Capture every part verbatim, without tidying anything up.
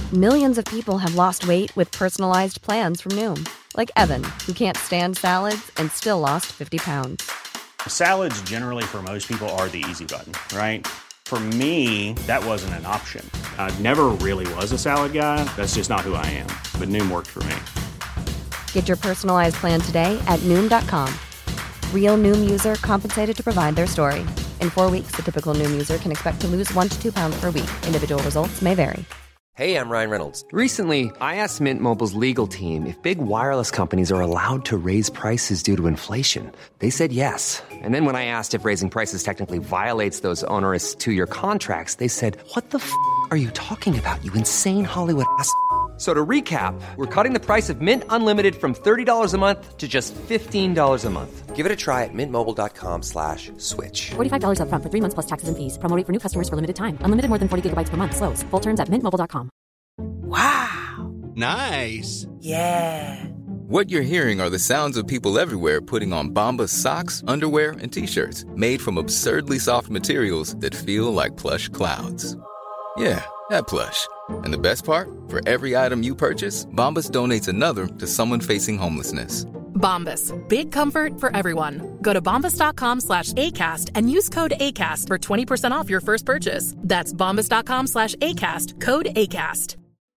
Millions of people have lost weight with personalized plans from Noom. Like Evan, who can't stand salads and still lost fifty pounds. Salads generally for most people are the easy button, right? For me, that wasn't an option. I never really was a salad guy. That's just not who I am. But Noom worked for me. Get your personalized plan today at Noom dot com. Real Noom user compensated to provide their story. In four weeks, the typical Noom user can expect to lose one to two pounds per week. Individual results may vary. Hey, I'm Ryan Reynolds. Recently, I asked Mint Mobile's legal team if big wireless companies are allowed to raise prices due to inflation. They said yes. And then when I asked if raising prices technically violates those onerous two-year contracts, they said, what the f*** are you talking about, you insane Hollywood ass f- So to recap, we're cutting the price of Mint Unlimited from thirty dollars a month to just fifteen dollars a month. Give it a try at mintmobile.com slash switch. forty-five dollars up front for three months plus taxes and fees. Promo rate for new customers for limited time. Unlimited more than forty gigabytes per month. Slows full terms at mint mobile dot com. Wow. Nice. Yeah. What you're hearing are the sounds of people everywhere putting on Bombas socks, underwear, and T-shirts made from absurdly soft materials that feel like plush clouds. Yeah, that plush. And the best part? For every item you purchase, Bombas donates another to someone facing homelessness. Bombas. Big comfort for everyone. Go to bombas.com slash ACAST and use code ACAST for twenty percent off your first purchase. That's bombas.com slash ACAST. Code ACAST.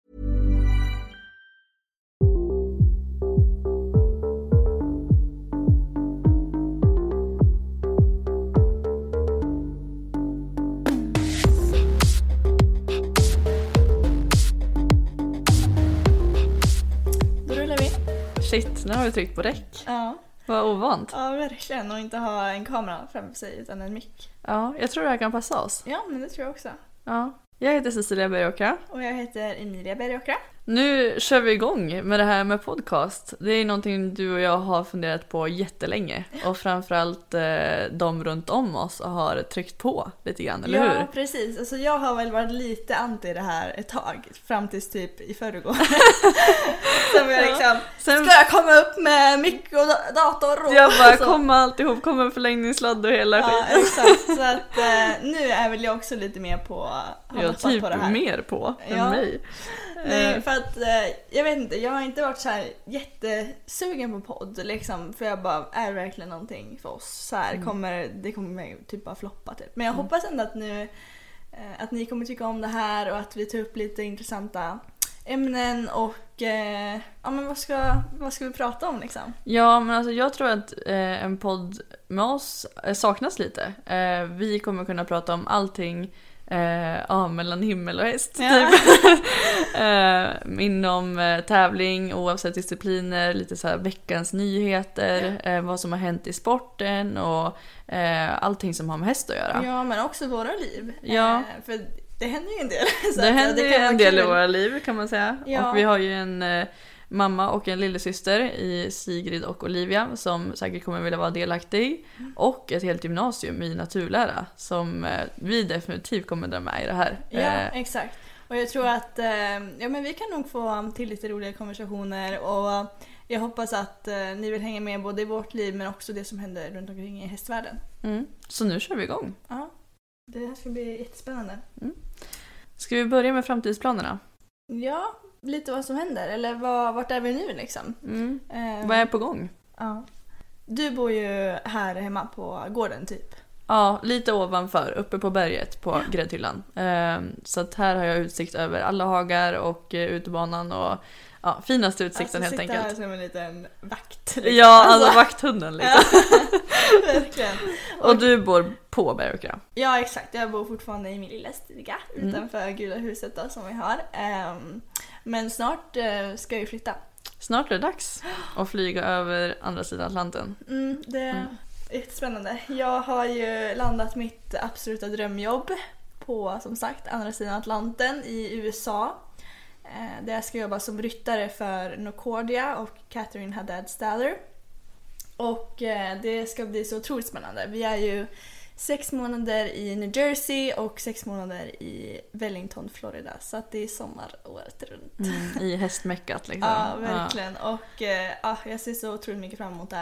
Shit, nu har vi tryckt på räck. Ja. Vad ovant. Ja, verkligen. Och inte ha en kamera framför sig utan en mick. Ja, jag tror det här kan passa oss. Ja, men det tror jag också. Ja. Jag heter Cecilia Bergåkra. Och jag heter Emilia Bergåkra. Nu kör vi igång med det här med podcast. Det är någonting du och jag har funderat på jättelänge. Och framförallt eh, de runt om oss har tryckt på lite grann, eller ja, hur? Ja, precis. Alltså, jag har väl varit lite anti det här ett tag. Fram tills typ i förrgår. Sen var jag liksom, Sen... ska jag komma upp med mick och dator? Och jag bara, kommer alltihop, kommer förlängningssladd och hela ja, skiten. Exakt. Så att eh, nu är väl jag också lite mer på... Jag typ på det här. Mer på än ja. mig. Nej, för att eh, jag vet inte, jag har inte varit så här jättesugen på podd liksom, för jag bara, är verkligen någonting för oss så här, mm. kommer, det kommer typ bara floppa typ. Men jag mm. hoppas ändå att nu eh, att ni kommer tycka om det här och att vi tar upp lite intressanta ämnen och eh, ja, men vad ska, vad ska vi prata om liksom? Ja, men alltså jag tror att eh, en podd med oss eh, saknas lite. Eh, vi kommer kunna prata om allting Eh, ja, mellan himmel och häst ja. typ. eh, inom eh, tävling, oavsett discipliner, lite så här veckans nyheter, ja. eh, vad som har hänt i sporten och eh, allting som har med häst att göra. Ja, men också våra liv. Ja. Eh, för det händer ju en del. Så det händer det ju en del kul. i våra liv kan man säga. Ja. Och vi har ju en eh, mamma och en lillasyster i Sigrid och Olivia som säkert kommer vilja vara delaktig i. Mm. Och ett helt gymnasium i naturlära som eh, vi definitivt kommer dra med i det här. Ja, eh. exakt. Och jag tror att eh, ja, men vi kan nog få till lite roliga konversationer och jag hoppas att eh, ni vill hänga med både i vårt liv men också det som händer runt omkring i hästvärlden. Mm. Så nu kör vi igång. Ja, det här ska bli jättespännande. Mm. Ska vi börja med framtidsplanerna? Ja, lite vad som händer. Eller vad, vart är vi nu liksom? Mm. Eh, vad är på gång? Ja. Du bor ju här hemma på gården typ. Ja, lite ovanför, uppe på berget på ja. Gräddhyllan. Eh, så att här har jag utsikt över alla hagar och eh, utebanan och ja, finaste utsikten alltså, helt enkelt. Alltså som en liten vakt. Liksom. Ja, alltså, alltså vakthunden liksom. Ja, verkligen. Och, och du bor på Bergåkra? Ja, exakt. Jag bor fortfarande i min lilla stuga mm. utanför Gula huset då, som vi har. Um, men snart uh, ska jag flytta. Snart är det dags att flyga över andra sidan Atlanten. Mm, det är mm. jättespännande. Jag har ju landat mitt absoluta drömjobb på, som sagt, andra sidan Atlanten i U S A. Eh, där jag ska jobba som ryttare för Nocordia och Catherine Haddad Staller. Och eh, det ska bli så otroligt spännande. Vi är ju sex månader i New Jersey och sex månader i Wellington, Florida. Så att det är sommar året runt. Mm, i hästmäckat liksom. Ja, verkligen. Ja. Och eh, ja, jag ser så otroligt mycket fram emot det här.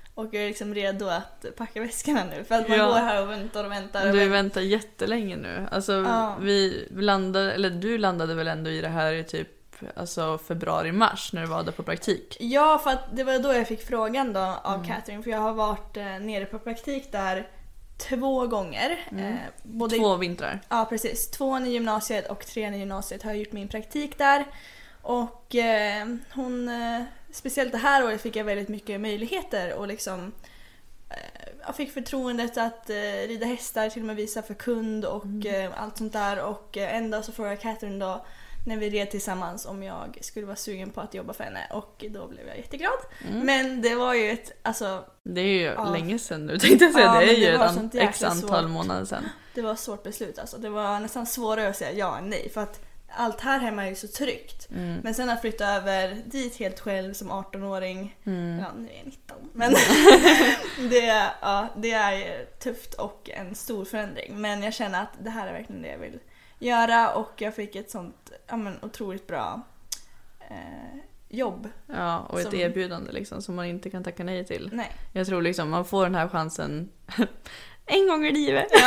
Och jag är liksom redo att packa väskorna nu. För att man Ja. går här och väntar och väntar. Och Du väntar. väntar jättelänge nu. Alltså Ja. vi landade, eller du landade väl ändå i det här i typ alltså februari-mars när du var där på praktik. Ja, för att det var då jag fick frågan då av mm. Catherine. För jag har varit eh, nere på praktik där två gånger. Mm. Eh, både Två vintrar. Ja, precis. Tvåan i gymnasiet och trean i gymnasiet har jag gjort min praktik där. Och eh, hon, eh, speciellt det här året fick jag väldigt mycket möjligheter och liksom eh, jag fick förtroendet att eh, rida hästar, till och med visa för kund och mm. eh, allt sånt där. Och eh, en dag så frågade Catherine då när vi red tillsammans om jag skulle vara sugen på att jobba för henne, och då blev jag jätteglad. Mm. Men det var ju ett, alltså... Det är ju ja, länge sedan nu, tänkte jag säga. Ja, det är det ju ett an- x antal svårt. månader sedan. Det var ett svårt beslut alltså. Det var nästan svårare att säga ja än nej, för att allt här hemma är ju så tryggt. Mm. Men sen att flytta över dit helt själv som arton-åring, mm. ja nu är jag nitton. Men det, ja, det är tufft och en stor förändring. Men jag känner att det här är verkligen det jag vill göra, och jag fick ett sånt ja, men, otroligt bra eh, jobb. Ja, och ett som... erbjudande liksom, som man inte kan tacka nej till. Nej. Jag tror liksom man får den här chansen en gång i livet. Ja.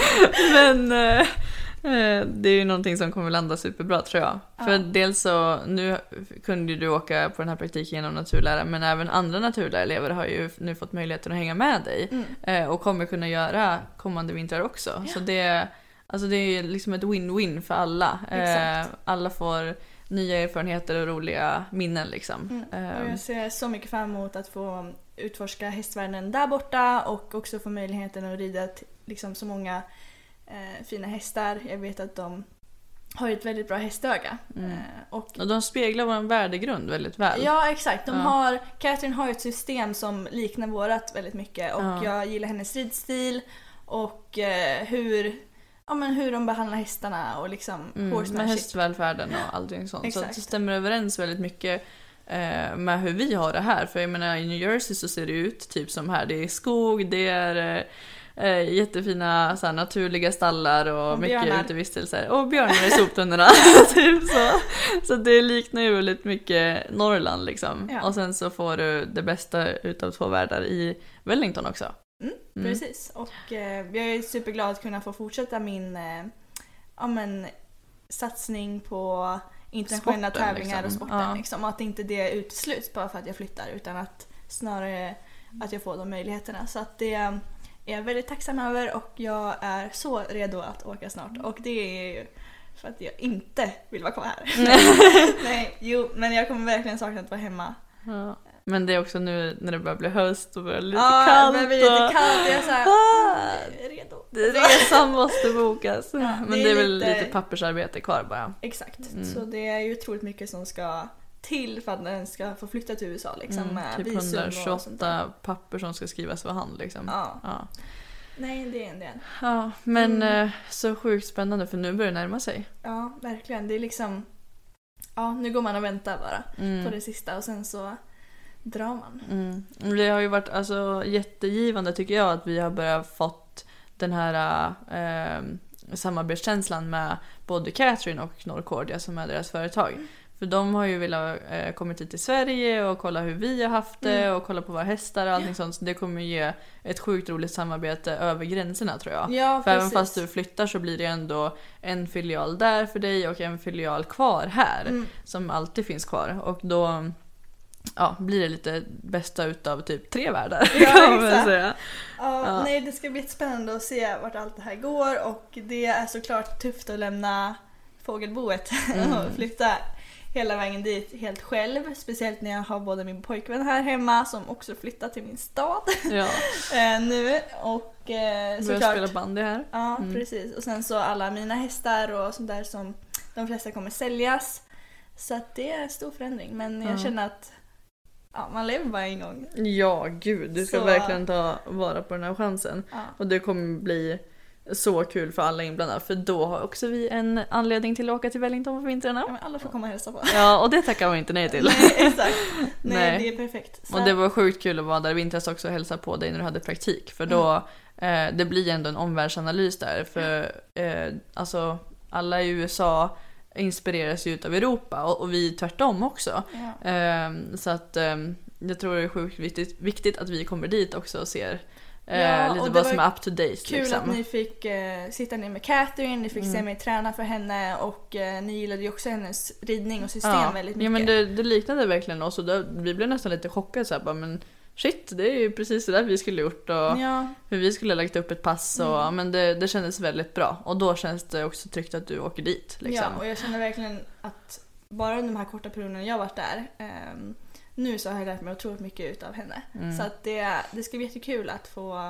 Men eh, det är ju någonting som kommer landa superbra, tror jag. Ja. För dels så, nu kunde ju du åka på den här praktiken genom naturlära, men även andra naturlärarelever har ju nu fått möjligheten att hänga med dig. Mm. eh, och kommer kunna göra kommande vintrar också. Ja. Så det, alltså det är liksom ett win-win för alla. Eh, alla får nya erfarenheter och roliga minnen liksom. Mm. Och jag ser så mycket fram emot att få utforska hästvärlden där borta, och också få möjligheten att rida t- liksom så många eh, fina hästar. Jag vet att de har ett väldigt bra hästöga. Mm. Eh, och, och de speglar vår värdegrund väldigt väl. Ja, exakt. De ja. har, Catherine har ett system som liknar vårat väldigt mycket, och ja. jag gillar hennes ridstil och eh, hur Ja, men hur de behandlar hästarna och liksom mm, med hästvälfärden och allting sånt. Så att det stämmer överens väldigt mycket eh, med hur vi har det här. För jag menar, i New Jersey så ser det ut typ som här. Det är skog, det är eh, jättefina så här, naturliga stallar och, och mycket utevistelser. Och björnar i soptunnorna. typ så. Så det liknar ju väldigt mycket Norrland liksom. Ja. Och sen så får du det bästa utav två världar i Wellington också. Mm, mm. Precis, och eh, jag är superglad att kunna få fortsätta min eh, ja, men, satsning på internationella sporten, tävlingar liksom. Och sporten ja. liksom, och att inte det utesluts bara för att jag flyttar, utan att snarare att jag får de möjligheterna. Så att det är jag väldigt tacksam över, och jag är så redo att åka snart, och det är ju för att jag inte vill vara kvar här. Nej, jo, men jag kommer verkligen sakna att vara hemma. Ja. Men det är också nu när det börjar bli höst och börjar lite ja, kallt. Ja, det blir lite kallt. Jag är så här, ah, jag är redo. Resan måste bokas. Ja, men det är, det är väl lite... lite pappersarbete kvar bara. Exakt. Mm. Så det är ju otroligt mycket som ska till för att den ska få flytta till U S A. Liksom, mm, med typ hundratjugoåtta papper som ska skrivas för hand. Liksom. Ja. Ja. Nej, det är en del. Ja, men mm. så sjukt spännande, för nu börjar det närma sig. Ja, verkligen. Det är liksom... Ja, nu går man och väntar bara mm. på det sista, och sen så... drar man. Mm. Det har ju varit alltså, jättegivande tycker jag att vi har börjat fått den här eh, samarbetskänslan med både Catherine och Norrcordia som är deras företag. Mm. För de har ju velat eh, kommit hit till Sverige och kolla hur vi har haft det mm. och kolla på våra hästar och allting ja. sånt. Så det kommer ge ett sjukt roligt samarbete över gränserna, tror jag. Ja, för även fast du flyttar så blir det ändå en filial där för dig och en filial kvar här mm. som alltid finns kvar. Och då ja, blir det lite bästa utav typ tre världar. Ja, kan man exakt. säga. Ja, ja. Nej, det ska bli spännande att se vart allt det här går, och det är såklart tufft att lämna fågelboet mm. och flytta hela vägen dit helt själv, speciellt när jag har både min pojkvän här hemma som också flyttat till min stad ja. nu, och eh, såklart spela bandy här. Ja, mm. precis. Och sen så alla mina hästar och sånt där som de flesta kommer säljas, så att det är en stor förändring, men jag ja. känner att ja, man lever bara en gång. Ja, gud. Du ska så... verkligen ta vara på den här chansen. Ja. Och det kommer bli så kul för alla inblandade. För då har också vi en anledning till att åka till Wellington på vintrarna. Ja, men alla får komma och hälsa på. Ja, och det tackar man inte nej till. Nej, exakt. Nej, nej. Det är perfekt. Så... Och det var sjukt kul att vara där i vintras också och hälsa på dig när du hade praktik. För då, mm. eh, det blir ändå en omvärldsanalys där. För eh, alltså, alla i U S A inspireras ju ut av Europa, och, och vi tvärtom också. Ja. Um, så att um, jag tror det är sjukt viktigt, viktigt att vi kommer dit också och ser eh, Ja, lite och vad det som var är up to date. Kul liksom. att ni fick eh, sitta ner med Catherine, ni fick Mm. se mig träna för henne och eh, ni gillade ju också hennes ridning och system ja. väldigt mycket. Ja, men det, det liknade verkligen oss och då, vi blev nästan lite chockade så här, bara, men shit, det är ju precis det där vi skulle gjort och Ja. hur vi skulle ha lagt upp ett pass och Mm. ja, men det, det kändes väldigt bra och då känns det också tryggt att du åker dit liksom. Ja, och jag känner verkligen att bara under de här korta perioderna jag har varit där ehm, nu så har jag lärt mig otroligt mycket utav henne. Mm. Så att det, det ska bli jättekul att få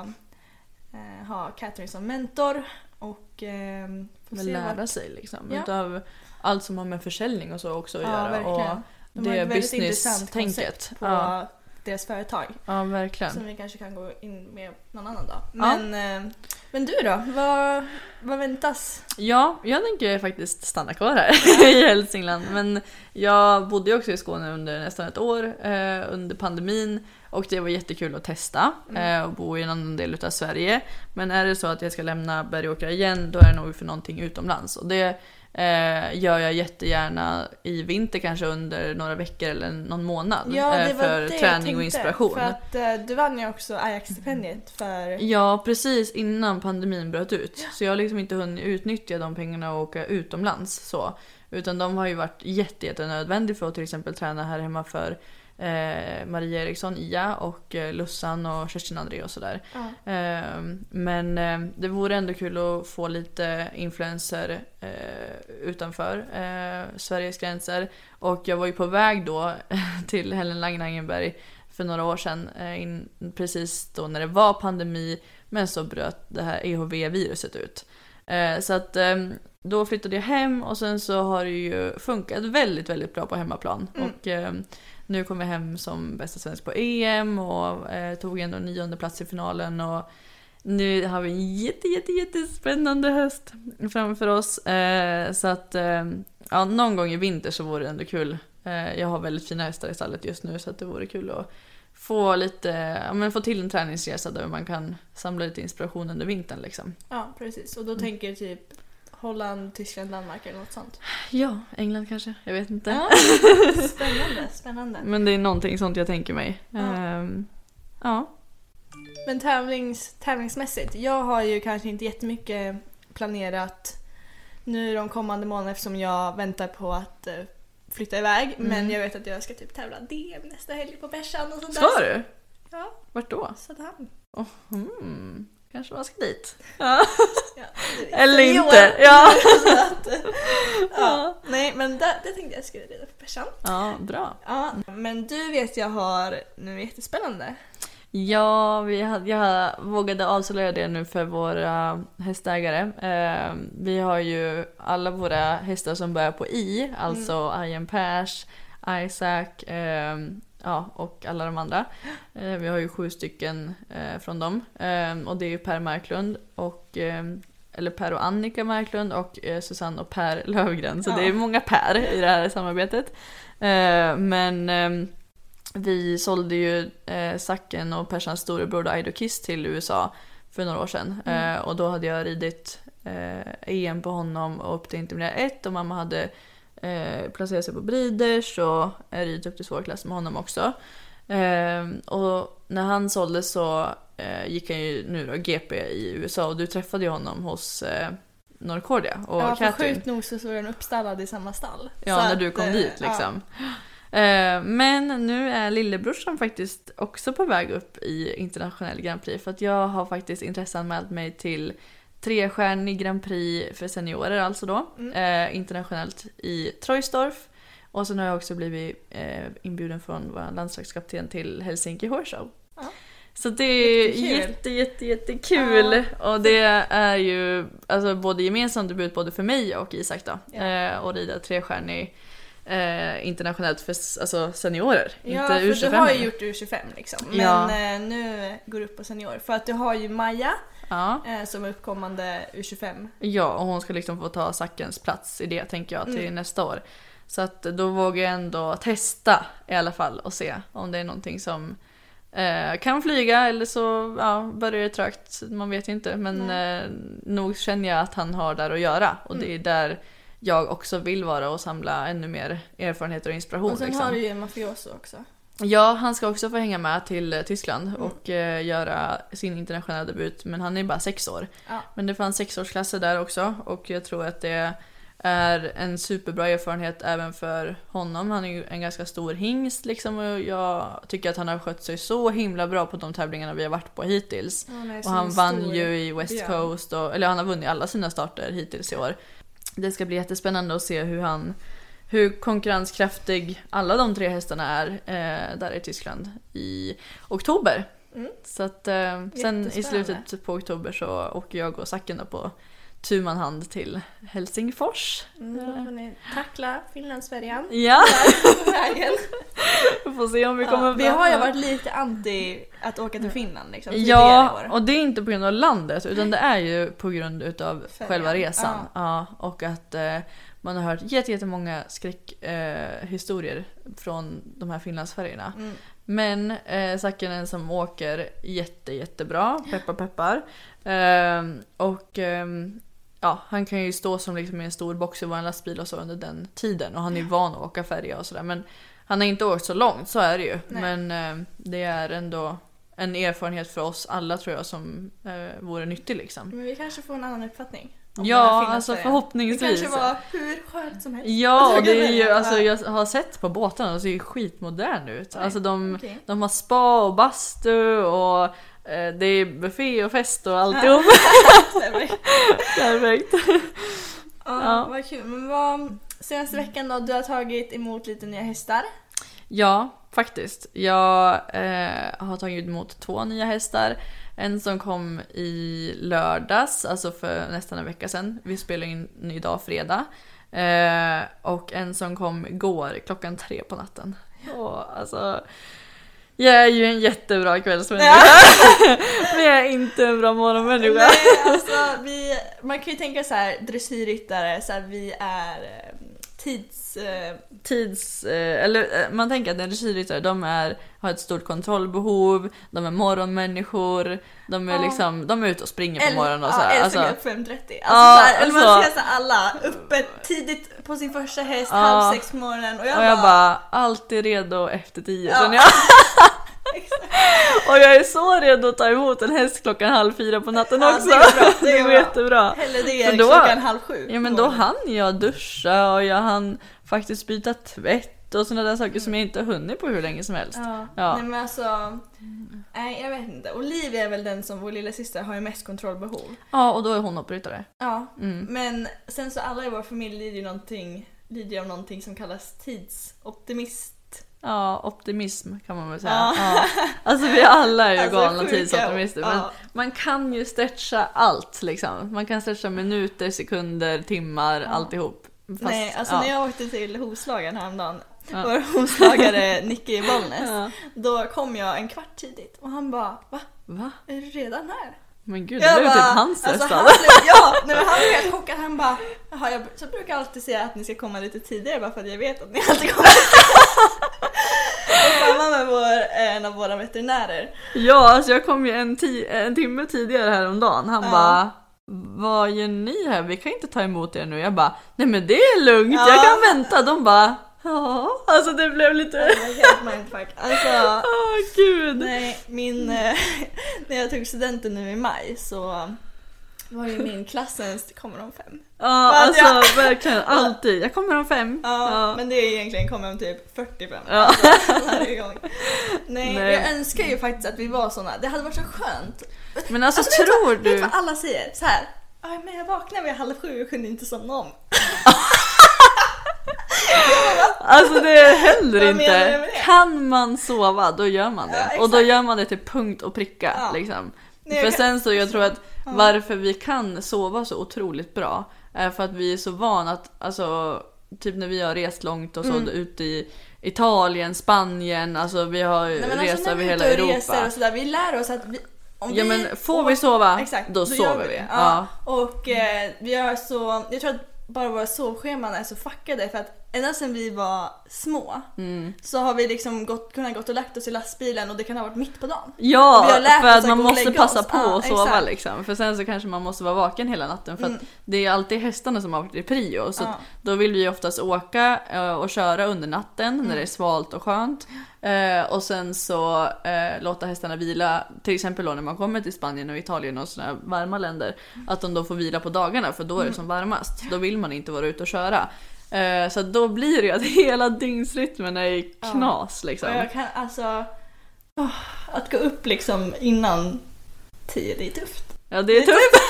eh, ha Catherine som mentor och eh, få Men se lära vart... sig liksom Ja. utav allt som har med försäljning och så också att Ja, göra verkligen. och De har det ett väldigt intressant business-tänket. koncept på Ja. deras företag. Ja, verkligen. Som vi kanske kan gå in med någon annan dag. Men, eh, men du då? Vad, vad väntas? Ja, jag tänker faktiskt stanna kvar här i Hälsingland. Men jag bodde ju också i Skåne under nästan ett år eh, under pandemin. Och det var jättekul att testa eh, och bo i en annan del av Sverige. Men är det så att jag ska lämna Bergåkra igen, då är det nog för någonting utomlands. Och det eh, gör jag jättegärna i vinter, kanske under några veckor eller någon månad. Ja, det eh, var för det jag träning tänkte, och inspiration. För att eh, du vann ju också Ajax-stipendiet för... Ja, precis innan pandemin bröt ut. Så jag har liksom inte hunnit utnyttja de pengarna och åka utomlands så. Utan de har ju varit jätte, jätte nödvändiga för att till exempel träna här hemma för eh, Maria Eriksson, Ia och eh, Lussan och Kerstin André och sådär. Ja. Eh, men eh, det vore ändå kul att få lite influencer eh, utanför eh, Sveriges gränser. Och jag var ju på väg då till Helen Langenberg för några år sedan, eh, in, precis då när det var pandemi, men så bröt det här E H V-viruset ut. Eh, så att eh, då flyttade jag hem och sen så har det ju funkat väldigt, väldigt bra på hemmaplan. Mm. Och eh, nu kom jag hem som bästa svensk på E M och eh, tog ändå nionde plats i finalen och nu har vi en jätte, jätte, jättespännande höst framför oss. Eh, så att eh, ja, någon gång i vinter så vore det ändå kul. Eh, jag har väldigt fina hästar i stallet just nu så att det vore kul att få lite, ja, men få till en träningsresa där man kan samla lite inspiration under vintern liksom. Ja, precis. Och då Mm. tänker jag typ Holland, Tyskland, Danmark eller något sånt. Ja, England kanske, jag vet inte. Ja. Spännande, spännande. Men det är någonting sånt jag tänker mig. Ja. Ehm, ja. Men tävlings, tävlingsmässigt, jag har ju kanske inte jättemycket planerat nu de kommande månaderna eftersom jag väntar på att eh, flytta iväg. Mm. Men jag vet att jag ska typ tävla D M nästa helg på Bärsan och sånt Ska där. du? Ja, Vart då? Söderhamn. Oh, hmm. Kanske man ska dit. Ja. Ja, Eller senior. inte. Ja. Så att, ja. Nej, men det, det tänkte jag skulle rida på Bärsan. Ja, bra. Ja, men du vet jag har nu jättespännande. Ja, vi hade, jag vågade avslöja det nu för våra hästägare. Eh, vi har ju alla våra hästar som börjar på I, alltså mm. Ian Pers, Isaac eh, ja, och alla de andra. Eh, vi har ju sju stycken eh, från dem. Eh, och det är ju Per Marklund och eh, eller Per och Annika Marklund och eh, Susanne och Per Lövgren. Så ja. det är många Per i det här samarbetet. Eh, men eh, vi sålde ju eh, Sacken och Persans storebror Ido Kiss till U S A för några år sedan. Mm. Eh, och då hade jag ridit eh, E M på honom och upp till intermediär ett. Och mamma hade eh, placerat sig på Breeders och eh, ridit upp till svårklass med honom också. Eh, och när han sålde så eh, gick han ju nu då G P i U S A. Och du träffade ju honom hos eh, Norrcordia och ja, för Catherine. sjukt nog så var den uppstallad i samma stall. Ja, så när att, du kom eh, dit liksom. Ja. Men nu är lillebrorsan faktiskt också på väg upp i internationell Grand Prix. För att jag har faktiskt intresseanmält mig till trestjärnig Grand Prix för seniorer alltså då. Mm. Eh, internationellt i Troisdorf. Och sen har jag också blivit eh, inbjuden från vår landslagskapten till Helsinki Horse Show. Ja. Så det är jättekul. jätte, jätte, jättekul. Ja. Och det är ju alltså, både gemensamt debut både för mig och Isak då. Ja. Eh, och rida trestjärnig Eh, internationellt för alltså seniorer, ja, inte U tjugofem. Ja, för du har ju gjort U tjugofem liksom. Men ja. eh, nu går du upp på senior. För att du har ju Maja ja. eh, som är uppkommande U tjugofem. Ja, och hon ska liksom få ta Sackens plats i det tänker jag till mm. nästa år. Så att då vågar jag ändå testa i alla fall och se om det är någonting som eh, kan flyga eller så ja, börjar det trögt. Man vet ju inte, men eh, nog känner jag att han har där att göra. Och mm. det är där jag också vill vara och samla ännu mer erfarenheter och inspiration. Och sen liksom. har du ju Mafioso också. Ja, han ska också få hänga med till eh, Tyskland Mm. och eh, göra sin internationella debut. Men han är bara sex år. Ja. Men det fanns sexårsklasser där också. Och jag tror att det är en superbra erfarenhet även för honom. Han är ju en ganska stor hingst liksom. Och jag tycker att han har skött sig så himla bra på de tävlingarna vi har varit på hittills. Han är Och så han en vann stor ju i West björn. Coast. Och, eller han har vunnit alla sina starter hittills i år. Det ska bli jättespännande att se hur han... hur konkurrenskraftig alla de tre hästarna är eh, där i Tyskland i oktober. Mm. Så att eh, sen i Jättespännande. slutet på oktober så åker jag och Sacken då på tu man hand till Helsingfors. Mm, då får ni tackla Finlandsfärjan. Ja, På vägen. vi får se om vi Ja, kommer vi fram. har ju varit lite anti att åka till Finland liksom, tidigare Ja, år. och det är inte på grund av landet utan det är ju på grund utav Färjan. själva resan. Ja. Ja, och att eh, man har hört jätte- jättemånga skräckhistorier eh, historier från de här Finlandsfärgerna. Mm. Men eh, Sackenen som åker jätte, jättebra, peppar peppar. Eh, och eh, ja, han kan ju stå som liksom i en stor box i vår lastbil och så under den tiden. Och han är ju van att åka färja och sådär. Men han har inte åkt så långt, så är det ju. Nej. Men eh, det är ändå en erfarenhet för oss alla tror jag som eh, vore nyttig liksom. Men vi kanske får en annan uppfattning. om Ja, den här alltså Finlandsfärjan. förhoppningsvis. Det kanske var hur skönt som helst. Ja, och det är ju, Ja. alltså, jag har sett på båtarna och det ser ju skitmodern ut. Oj, Alltså de, okej. de har spa och bastu och eh, det är buffé och fest och alltihop. Perfekt. Perfekt. Ja, Ja. vad kul. Men vad, senaste veckan då, du har tagit emot lite nya hästar. Ja, faktiskt. Jag eh, har tagit emot två nya hästar. En som kom i lördags, alltså för nästan en vecka sedan. Vi spelar in idag fredag. Eh, och en som kom igår klockan tre på natten. Och alltså... Jag är ju en jättebra kvällsmänniska. Ja. Men jag är inte en bra morgonmänniska. Nej, alltså vi, man kan ju tänka så här, dressyrryttare, så här, vi är eh, tids... Eh, Tids, eh, eller eh, man tänker att en dressyrryttare, de är, har ett stort kontrollbehov, de är morgonmänniskor, de är Ja. liksom, de är ute och springer på eller- morgonen och ja, så här. eller Alltså, så fem trettio. Ja, Alltså, så här, eller man så. ser så här, alla uppe tidigt på sin första häst, Ja. halv sex på morgonen. Och jag, och jag bara... bara, alltid redo efter tio. Ja. känner jag. Exakt. Och jag är så redo att ta emot en häst klockan halv fyra på natten Ja, också. det går bra, det Det går går bra. jättebra. Hellre det För än då- klockan halv sju. Ja, men på då morgonen. hann jag duscha och jag hann faktiskt byta tvätt och sådana där saker som jag inte har hunnit på hur länge som helst. Ja. Ja. Nej men alltså, nej jag vet inte. Olivia är väl den som, vår lilla syster, har ju mest kontrollbehov. Ja, och då är hon hoppryttare. Ja, Mm. men sen så alla i vår familj lider ju någonting, lider ju av någonting som kallas tidsoptimist. Ja, optimism kan man väl säga. Ja. Ja. Alltså vi alla är ju Alltså, galna sjuka. tidsoptimister. Men Ja. man kan ju stretcha allt liksom. Man kan stretcha minuter, sekunder, timmar, alltihop. Fast, Nej, alltså ja. när jag åkte till hovslagaren häromdagen, Ja. vår hovslagare Nicky i Bollnäs, Ja. då kom jag en kvart tidigt och han bara, va? Va? Är du redan här? Men gud, det blev typ hans alltså, stressad. han blev, ja, nej, men han blev helt chockad. Han bara, jaha, jag så brukar jag alltid säga att ni ska komma lite tidigare bara för att jag vet att ni alltid kommer. Och samma med vår, en av våra veterinärer. Ja, alltså jag kom ju en, ti- en timme tidigare häromdagen. Han Ja. bara, vad gör ni här? Vi kan inte ta emot er nu. Jag bara, nej men det är lugnt, Ja. jag kan vänta. De bara, ja, alltså det blev lite... Det var helt mindfuck. Alltså, Åh gud. nej, min, eh, när jag tog studenten nu i maj så var ju min klassens, kommer de fem? Ja, Vad alltså jag- verkligen alltid. Jag kommer om fem. Ja, Ja. men det är egentligen kommer om typ fyrtiofem. Ja. Alltså, varje gång. Nej, Nej. jag önskar ju faktiskt att vi var såna. Det hade varit så skönt. Men alltså, vet tror vad, du... Vet vad alla säger? Så här. "Aj, men jag vaknade vid halv sju och kunde inte somna om." Alltså det är heller Vad menar du inte. med det? Kan man sova, då gör man det. Ja, exakt. och då gör man det till punkt och pricka. Ja. Liksom. Nej, jag för kan- sen så, jag tror att varför vi kan sova så otroligt bra är för att vi är så vana att, alltså, typ när vi har rest långt och så Mm. ut i Italien, Spanien, alltså vi har Nej, men rest alltså, när över vi är hela ute och Europa. reser och sådär, vi lär oss att vi, om Ja, vi men får åker- vi sova, exakt, då gör sover vi. det. Ja. Ja. Och eh, vi har så, jag tror att bara våra sovscheman är så fuckade för att ända sedan vi var små mm. så har vi liksom gått, kunnat gått och lagt oss i lastbilen och det kan ha varit mitt på dagen. Ja, vi har lärt för oss att man måste passa oss. på ja, och sova exakt. liksom. För sen så kanske man måste vara vaken hela natten. För mm. att det är alltid hästarna som har varit i prio. Så ja. då vill vi oftast åka och köra under natten mm. när det är svalt och skönt. Eh, och sen så eh, låta hästarna vila. Till exempel då när man kommer till Spanien och Italien och sådana varma länder. Att de då får vila på dagarna, för då är det mm. som varmast. Då vill man inte vara ute och köra. Uh, så då blir det ju att hela dygnsrytmen är knas ja. liksom. Och jag kan alltså oh, att gå upp liksom innan tio, det är tufft. Ja, det är, det är tufft.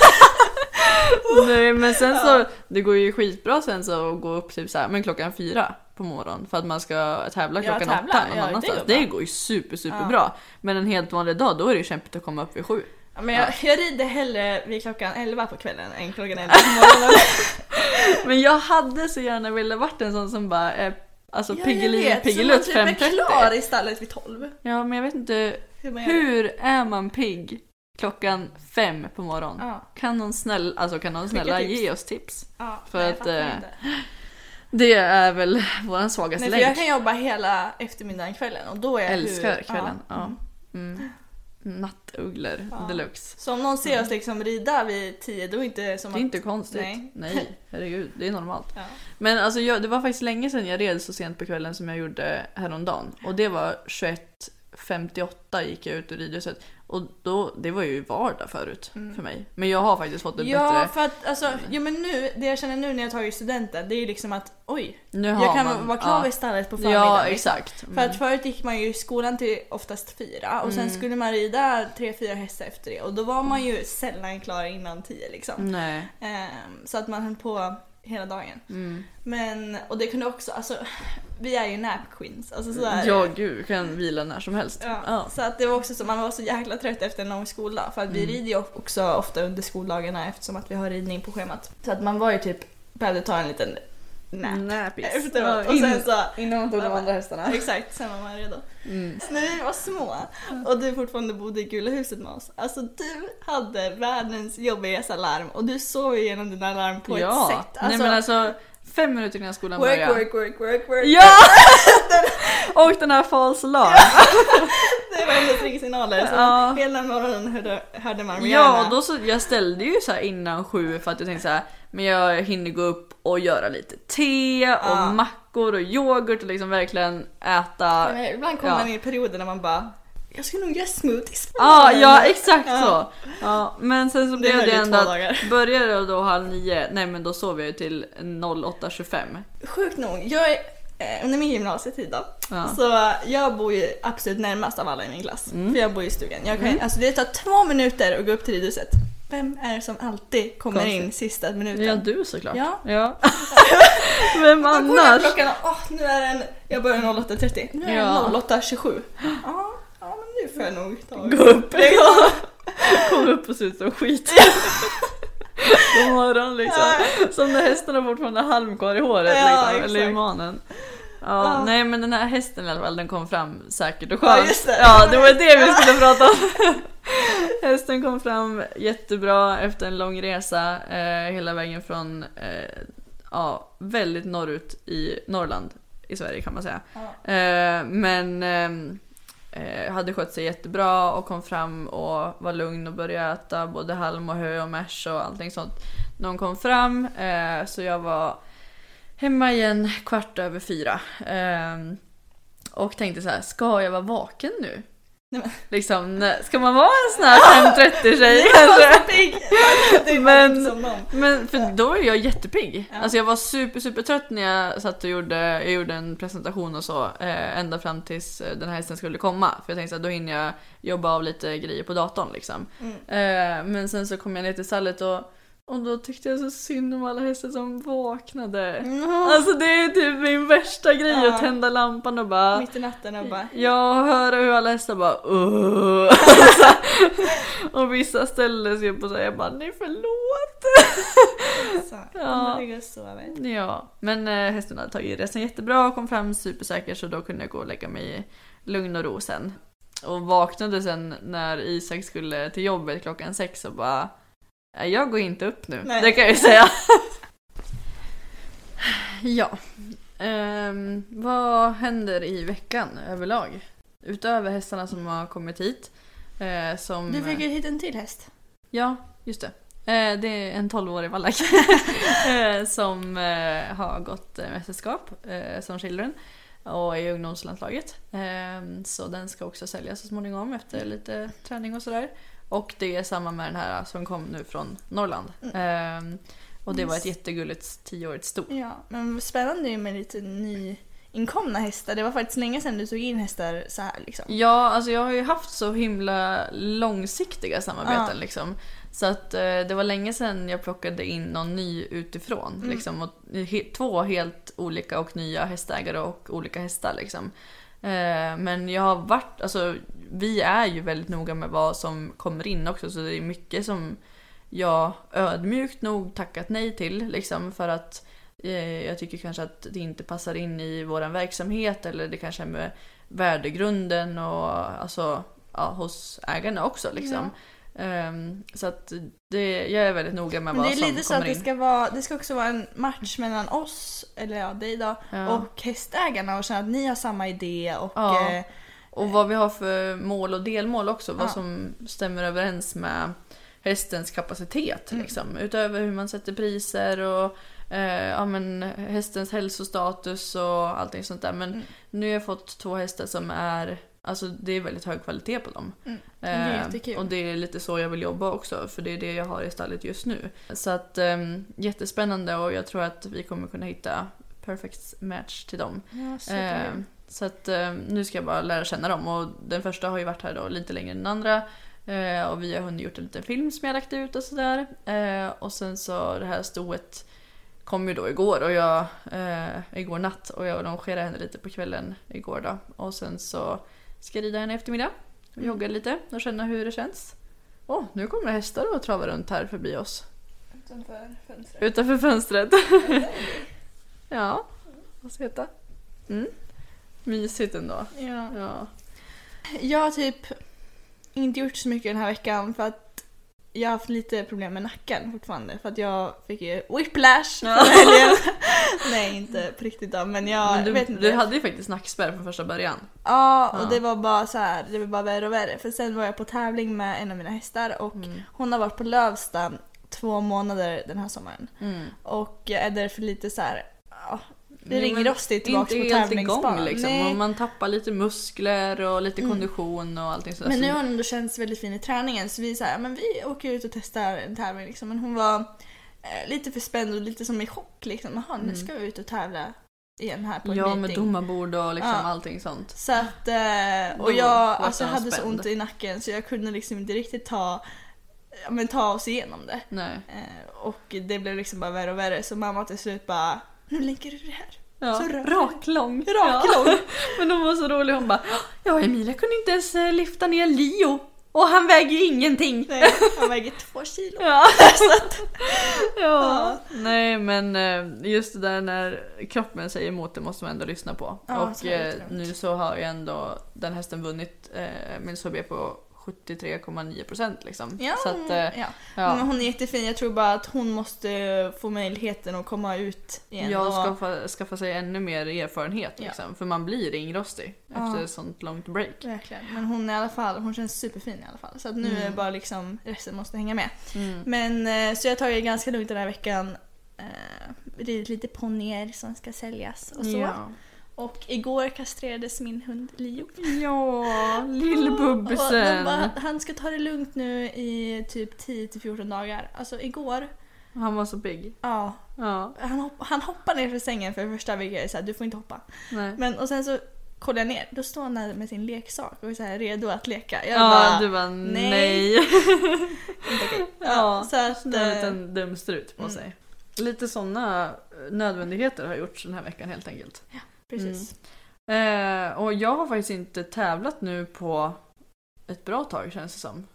Nej, men sen ja. så det går ju skitbra sen så att gå upp typ så här, men klockan fyra på morgonen för att man ska tävla klockan ja, tävla. åtta någon ja, annanstans. Det, det går ju super super ja. bra. Men en helt vanlig dag då är det ju kämpigt att komma upp vid sju. Ja, men jag, ja. jag rider hellre vid klockan elva på kvällen än klockan elva på morgonen. Men jag hade så gärna velat varit en sån som bara är alltså ja, piggelutt fem trettio. Typ är klar i stallet vid tolv. Ja, men jag vet inte hur, hur är man pigg klockan fem på morgonen? Ja. Kan någon snälla alltså kan någon snälla ge oss tips? Ja, för nej, att eh, det är väl våran svagaste länk. Jag kan jobba hela eftermiddagen kvällen och då är jag älskar hur... kvällen. Ja. Ja. Mm. Nattugglor ja. deluxe. Så om någon ser oss liksom rida vid tio, då är inte som det är att... inte konstigt. Nej, Nej herregud, det är normalt. Ja. Men alltså jag, det var faktiskt länge sedan jag red så sent på kvällen som jag gjorde häromdagen. Och det var tjugoett femtioåtta gick jag ut ur ridhuset. Och då, det var ju vardag förut mm. för mig. Men jag har faktiskt fått det ja, bättre. Ja, för att alltså, ja, men nu, det jag känner nu när jag tagit studenten, det är ju liksom att oj, nu jag kan man, vara klar ja. i stallet på förmiddagen. Ja, exakt. Mm. För att förut gick man ju i skolan till oftast fyra och sen mm. skulle man rida tre, fyra hästar efter det. Och då var man ju sällan klar innan tio liksom. Nej. Um, så att man höll på hela dagen. Mm. Men, och det kunde också, alltså vi är ju nap queens. Alltså sådär. Ja, gud, kan vila när som helst. Ja, ja. Så att det var också så, man var så jäkla trött efter en lång skoldag. För att vi mm. rider ju också ofta under skoldagarna eftersom att vi har ridning på schemat. Så att man var ju typ, behövde ta en liten nap. Napis. Efteråt. Ja, och sen så, innan man tog de andra hästarna. Exakt, sen var man redo. Mm. Så när vi var små och du fortfarande bodde i Gula huset med oss. Alltså du hade världens jobbigaste larm och du sov igenom dina larm på ja. ett sätt. Alltså, nej men alltså fem minuter innan skolan work, började. Work, work, work, work. Ja! Och den här false alarm. Det var ändå ringsignaler så ja. Hela morgonen hörde, hörde man med ja, och då så, jag ställde ju så här innan sju för att jag tänkte så här, men jag hinner gå upp och göra lite te och ja. mackor och yoghurt och liksom verkligen äta. Men ibland kommer ja. man i perioder när man bara jag ska nog göra smoothies. Ah, ja, exakt ja. så. Ja, men sen så blev det, det ändå att började då halv nio. Nej, men då sov jag ju till åtta tjugofem. Sjukt nog. Jag är eh, under min gymnasietid då. Ja. Så jag bor ju absolut närmast av alla i min klass. Mm. För jag bor i stugan. Jag kan, mm. alltså det tar två minuter att gå upp till ridhuset. Vem är det som alltid kommer Konstigt. in sista minuten? Ja, du såklart. Ja. ja. Vem annars? Klockan, oh, nu är den, jag börjar åtta trettio. Nu är ja. den åtta tjugosju. Ja. Ja, men nu får jag nog ta gå upp. Ja. Kom upp och se ut som skit. God morgon liksom. Ja. Som när hästarna fortfarande har halm kvar i håret ja, liksom, eller i manen. Ja, ja, nej men den här hästen i alla fall, den kom fram säkert och skönt. Ja, just det. Ja, det var det vi skulle prata om. Hästen kom fram jättebra efter en lång resa eh, hela vägen från eh, ja, väldigt norrut i Norrland i Sverige kan man säga. Ja. Eh, men eh, hade skött sig jättebra och kom fram och var lugn och började äta både halm och hö och märs och allting sånt. När hon kom fram eh, så jag var hemma igen kvart över fyra eh, och tänkte så här, ska jag vara vaken nu? Nej, men. Liksom, ska man vara en sån här fem trettio tjej? men, men för då är jag jättepigg. Ja. Alltså jag var super super trött när jag satt och gjorde, jag gjorde en presentation och så eh, ända fram tills den här hästen skulle komma. För jag tänkte att då hinner jag jobba av lite grejer på datorn liksom. Mm. Eh, men sen så kom jag ner till stallet och Och då tyckte jag så synd om alla hästar som vaknade. Mm. Alltså det är typ min värsta grej ja. Att tända lampan och bara mitt i natten och bara ja, höra hur alla hästar bara uh. Och vissa ställde sig upp och sa jag bara nej förlåt. Så, ja. Så, ja, men äh, hästarna hade tagit resan jättebra och kom fram supersäkert så då kunde jag gå och lägga mig i lugn och ro sen. Och vaknade sen när Isak skulle till jobbet klockan sex och bara jag går inte upp nu. Nej. Det kan jag ju säga. Ja. Um, vad händer i veckan överlag? Utöver hästarna som har kommit hit. Eh, som, du fick ju hit en till häst. Ja, just det. Eh, det är en tolvårig vallack eh, som eh, har gått eh, mästerskap eh, som children och är i ungdomslandslaget. Eh, så den ska också säljas så småningom efter lite träning och sådär. Och det är samma med den här som kom nu från Norrland. Eh, och det var ett jättegulligt tioårigt sto. Ja, men spännande ju med lite ny... inkomna hästar. Det var faktiskt länge sedan du tog in hästar så här liksom. Ja, alltså jag har ju haft så himla långsiktiga samarbeten ja. liksom. Så att eh, det var länge sedan jag plockade in någon ny utifrån mm. liksom, och he- två helt olika och nya hästägare och olika hästar liksom. Eh, men jag har varit, alltså vi är ju väldigt noga med vad som kommer in också, så det är mycket som jag ödmjukt nog tackat nej till liksom, för att jag tycker kanske att det inte passar in i våran verksamhet, eller det kanske är med värdegrunden och alltså, ja, hos ägarna också liksom. Ja. Um, så att det, jag är väldigt noga med men vad som kommer in. Det är lite så att det ska, vara, det ska också vara en match mellan oss, eller ja, dig då, ja. och hästägarna, och känna att ni har samma idé och, ja. eh, och vad vi har för mål och delmål också, vad ja. som stämmer överens med hästens kapacitet mm. liksom. Utöver hur man sätter priser och Eh, ja, men hästens hälsostatus och allting sånt där. Men mm. nu har jag fått två hästar som är, alltså det är väldigt hög kvalitet på dem. Mm. Det är eh, och det är lite så jag vill jobba också, för det är det jag har i stallet just nu. Så att eh, jättespännande, och jag tror att vi kommer kunna hitta perfect match till dem. Ja, eh, så att eh, nu ska jag bara lära känna dem, och den första har ju varit här då lite längre än den andra. Eh, och vi har hunnit gjort en liten film som jag lagt ut och sådär. Eh, och sen så det här stoet kom ju då igår, och jag eh, igår natt, och jag longerade henne lite på kvällen igår då. Och sen så ska jag rida henne i eftermiddag och jogga lite och känna hur det känns. Åh, oh, nu kommer hästar och travar runt här förbi oss. Utanför fönstret. Utanför fönstret. Ja, vad ska heta? Mm. Mysigt ändå. Ja. Ja. Jag har typ inte gjort så mycket den här veckan, för att jag har haft lite problem med nacken fortfarande, för att jag fick ju whiplash ja. på helgen. Nej, inte på riktigt då, men jag men du, vet inte. Du hade ju faktiskt nackspärr från första början. Ja, och ja. det var bara så här, det var bara värre och värre. För sen var jag på tävling med en av mina hästar, och mm. hon har varit på Lövsta två månader den här sommaren. Mm. Och är därför lite så här, ja, det ringer rostigt tillbaka på tävlingsbanan. Liksom. Och man tappar lite muskler och lite mm. kondition och allting sådär. Men nu har hon ändå känts väldigt fin i träningen, så vi så här, men vi åker ut och testar en tävling liksom. Men hon var eh, lite för spänd och lite som i chock liksom. Jaha, nu ska vi ut och tävla igen här på en ja, meeting. med domarbord och liksom ja. allting sånt. Så att, eh, och jag alltså, hade så ont i nacken, så jag kunde liksom inte riktigt ta ja, men ta oss igenom det. Nej. Eh, och det blev liksom bara värre och värre, så mamma till slut bara, nu lägger du det här. Ja, så raklång. Raklång. Ja. Men hon var så rolig, hon bara, ja, Emilia kunde inte ens lyfta ner Leo. Och han väger ju ingenting. Nej, han väger två kilo. Ja. Så att, ja. ja. Nej, men just det där när kroppen säger emot, det måste man ändå lyssna på. Ja, och nu så har ju ändå den hästen vunnit eh, min S H B på sjuttiotre komma nio procent liksom. Ja, så att, eh, ja. ja. Men hon är jättefin. Jag tror bara att hon måste få möjligheten att komma ut igen. Ja, och skaffa, skaffa sig ännu mer erfarenhet ja. liksom. För man blir ringrostig ja. efter ett sånt långt break. Verkligen. Men hon är i alla fall, hon känns superfin i alla fall. Så att nu mm. är bara liksom, resten måste hänga med. Mm. Men så jag har tagit ganska lugnt den här veckan. Eh, ridit lite ponyer som ska säljas och så. Ja. Och igår kastrerades min hund Leo. Ja, lillbubbisen. Bara, han ska ta det lugnt nu i typ tio till fjorton dagar. Alltså igår. Han var så pigg. Ja. ja. Han, hopp, han hoppar ner för sängen för första veckan. Så här, du får inte hoppa. Nej. Men, och sen så kollar jag ner. Då står han där med sin leksak och är så här redo att leka. Jag ja, bara, du bara nej. nej. okay. ja, ja, så att, en liten dum strut på mm. sig. Lite sådana nödvändigheter har gjorts den här veckan helt enkelt. Ja, precis. Mm. Eh, och jag har faktiskt inte tävlat nu på ett bra tag, känns det som.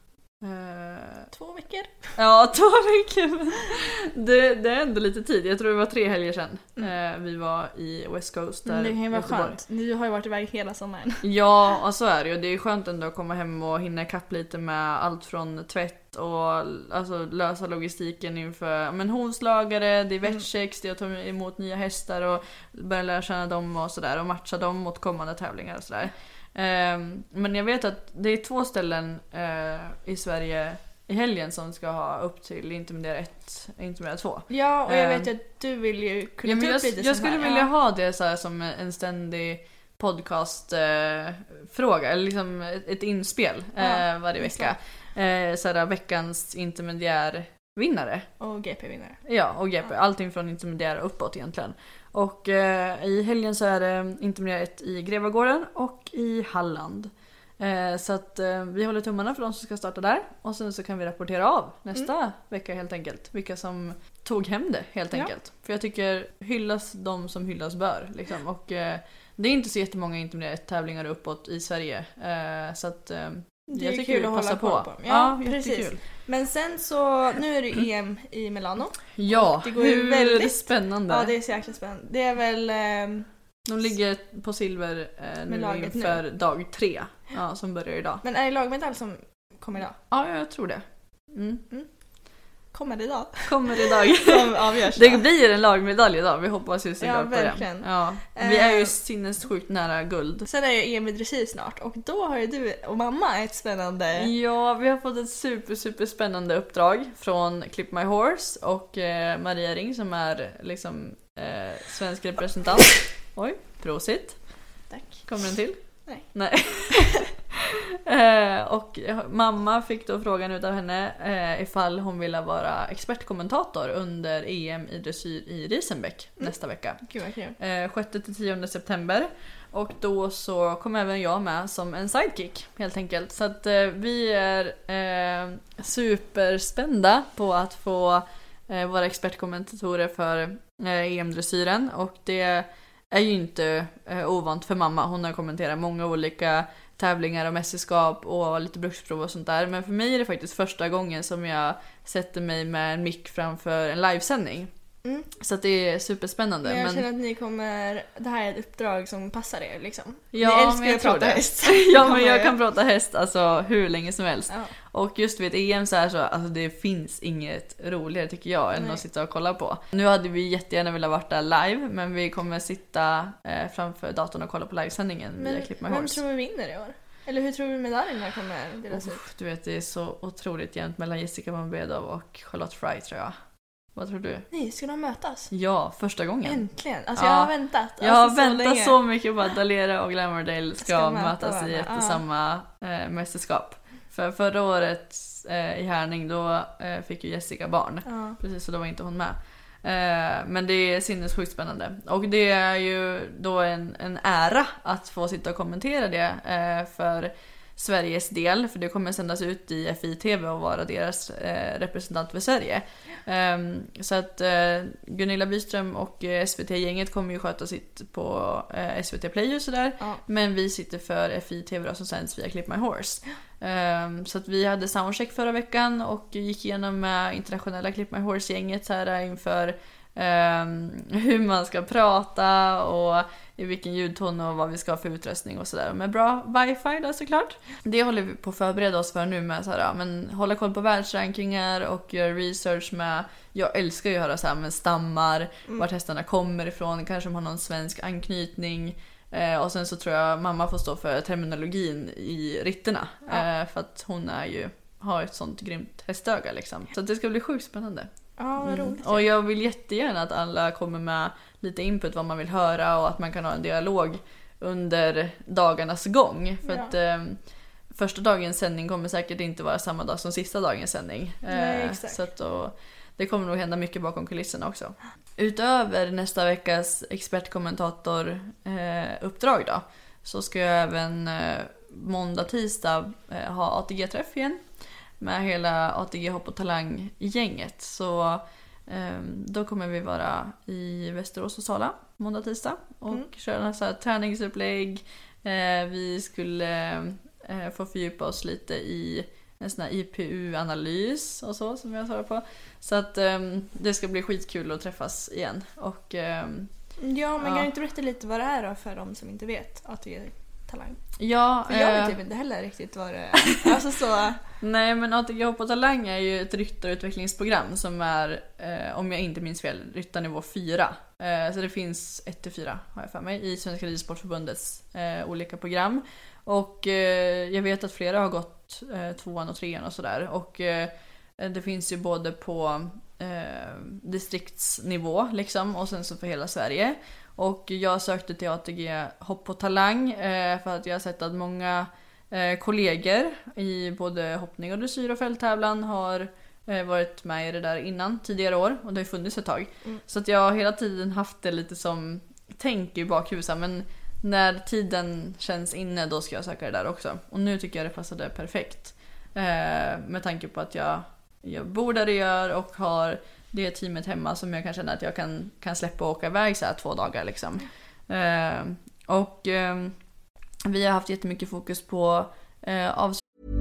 Uh, Två veckor. Ja, två veckor. det, det är ändå lite tid. Jag tror det var tre helger sedan. Mm. Uh, vi var i West Coast. Där det kan ju vara Göteborg. skönt. Ni har ju varit iväg hela sommaren. Ja, och så är det ju. Det är skönt ändå att komma hem och hinna ikapp lite med allt från tvätt och alltså, lösa logistiken inför men hovslagare, det är vetchecks, det är att ta emot nya hästar och börja lära känna dem och sådär och matcha dem mot kommande tävlingar och sådär. Um, men jag vet att det är två ställen uh, i Sverige i helgen som ska ha upp till intermediär ett, intermediär två. Ja, och jag um, vet ju att du vill ju kunna ja, ta jag, upp lite jag sånt skulle här. vilja Ja. ha det så här som en ständig podcastfråga uh, eller liksom ett, ett inspel Ja, uh, varje vecka. Uh, så här, veckans intermediär vinnare. Och G P-vinnare. Ja, och G P. Ja. Allting från intermediär uppåt egentligen. Och eh, i helgen så är det intermediär ett i Grevagården och i Halland. Eh, så att eh, vi håller tummarna för de som ska starta där. Och sen så kan vi rapportera av nästa mm. vecka helt enkelt. Vilka som tog hem det helt enkelt. Ja. För jag tycker hyllas de som hyllas bör. Liksom. Och eh, det är inte så jättemånga intermediär tävlingar uppåt i Sverige. Eh, så att... Eh, Det jag är tycker kul vi att passar hålla på. på. Ja, ja precis. jättekul. Men sen så, nu är det E M i Milano. Ja, det går ju hur väldigt spännande. Ja, det är så jäkla spännande. Det är väl... Eh, De ligger på silver eh, nu inför nu. dag tre. Ja, som börjar idag. Men är det lagmedalj som kommer idag? Ja, jag tror det. Mm. Mm. Kommer det idag? Kommer idag. Som avgörs. Det blir en lagmedalj idag. Vi hoppas ju såklart ja, på verkligen. det. Ja, vi är ju sinnessjukt nära guld. Sen är ju E M i dressyr snart. Och då har ju du och mamma ett spännande... Ja, vi har fått ett super, super spännande uppdrag från Clip My Horse och eh, Maria Ring som är liksom eh, svensk representant. Oj, prosit. Tack. Kommer den till? Nej. Nej. eh, och mamma fick då frågan utav henne eh, ifall hon ville vara expertkommentator under E M i dressyr i Riesenbeck mm. nästa vecka. Gud vad kul. Eh, sjätte till tionde september. Och då så kom även jag med som en sidekick helt enkelt. Så att eh, vi är eh, superspända på att få eh, vara expertkommentatorer för eh, E M-dressyren. Och det är ju inte eh, ovant för mamma. Hon har kommenterat många olika tävlingar och mästerskap och lite bruksprov och sånt där. Men för mig är det faktiskt första gången som jag sätter mig med en mick framför en livesändning. Mm. Så att det är superspännande. Men jag men... känner att ni kommer... Det här är ett uppdrag som passar er liksom. Ja, ni älskar men jag att prata tror det. häst. Ja, men jag kan prata häst alltså hur länge som helst. Ja. Och just vid ett E M så här så alltså det finns inget roligare tycker jag än Nej. att sitta och kolla på. Nu hade vi jättegärna velat vara där live, men vi kommer sitta eh, framför datorn och kolla på livesändningen via Clip My Horse. Horse. Vem tror vi vinner i år? Eller hur tror vi medaljerna kommer delas ut? Du vet, det är så otroligt jämnt mellan Jessica Mambedov och Charlotte Fry tror jag. Vad tror du? Nej, ska de mötas? Ja, första gången. Äntligen. Alltså ja. jag har väntat. Jag har alltså, väntat så, länge. så mycket på att Dalera och Glamordale ska, ska mötas varandra. i ett ah. samma eh, mästerskap. För förra året eh, i Härning då eh, fick ju Jessica barn. Ah. Precis, så då var inte hon med. Eh, men det är sinnessjukt spännande. Och det är ju då en, en ära att få sitta och kommentera det eh, för Sveriges del, för det kommer sändas ut i F I T V och vara deras eh, representant för Sverige. Um, så att uh, Gunilla Byström och uh, S V T-gänget kommer ju sköta sitt på uh, S V T Play och sådär. Ja. Men vi sitter för F I T V då, som sänds via Clip My Horse. Um, så att vi hade soundcheck förra veckan och gick igenom med internationella Clip My Horse-gänget så här inför Um, hur man ska prata och i vilken ljudton och vad vi ska ha för utrustning och sådär. Med bra wifi då såklart. Det håller vi på att förbereda oss för nu med så här, men hålla koll på världsrankingar och göra research med. Jag älskar ju att höra så här med stammar, mm. vart hästarna kommer ifrån, kanske de har någon svensk anknytning. Eh, och sen så tror jag mamma får stå för terminologin i ritterna. Ja. Eh, för att hon är ju, har ett sånt grymt hästöga liksom. Så det ska bli sjukt spännande. Ja, vad roligt. Mm. Och jag vill jättegärna att alla kommer med lite input vad man vill höra och att man kan ha en dialog under dagarnas gång. För ja. att eh, första dagens sändning kommer säkert inte vara samma dag som sista dagens sändning. Nej, eh, exakt. Så att då, det kommer nog hända mycket bakom kulisserna också. Utöver nästa veckas expertkommentator eh, uppdrag då, så ska jag även eh, måndag, tisdag eh, ha A T G-träff igen. Med hela A T G Hopp och Talang-gänget. Så eh, då kommer vi vara i Västerås och Sala måndag tisdag. Och mm. köra en så här träningsupplägg. Eh, vi skulle eh, få fördjupa oss lite i en sån här I P U-analys och så som jag svarar på. Så att um, det ska bli skitkul att träffas igen. Och, um, ja, men ja. kan du inte berätta lite vad det är då för de som inte vet att du är talang? Ja, för jag vet eh, typ inte heller riktigt vad det är. Alltså så... Nej, men A T G Hopp och Talang är ju ett ryttarutvecklingsprogram som är, eh, om jag inte minns fel, ryttarnivå fyra. Eh, så det finns ett till fyra har jag för mig i Svenska Ridsportförbundets eh, olika program. Och eh, jag vet att flera har gått eh, tvåan och trean och sådär. Och eh, det finns ju både på eh, distriktsnivå liksom, och sen så för hela Sverige. Och jag sökte till A T G Hopp och Talang eh, för att jag har sett att många eh, kollegor i både hoppning och dressyr och fälttävlan har eh, varit med i det där innan, tidigare år. Och det har funnits ett tag. Mm. Så att jag har hela tiden haft det lite som tänk i bakhuset. Men när tiden känns inne, då ska jag söka det där också. Och nu tycker jag det passade perfekt. Eh, med tanke på att jag, jag bor där det gör och har det teamet hemma som jag kan känna att jag kan, kan släppa och åka iväg så här två dagar liksom. Eh, och eh, vi har haft jättemycket fokus på eh, av...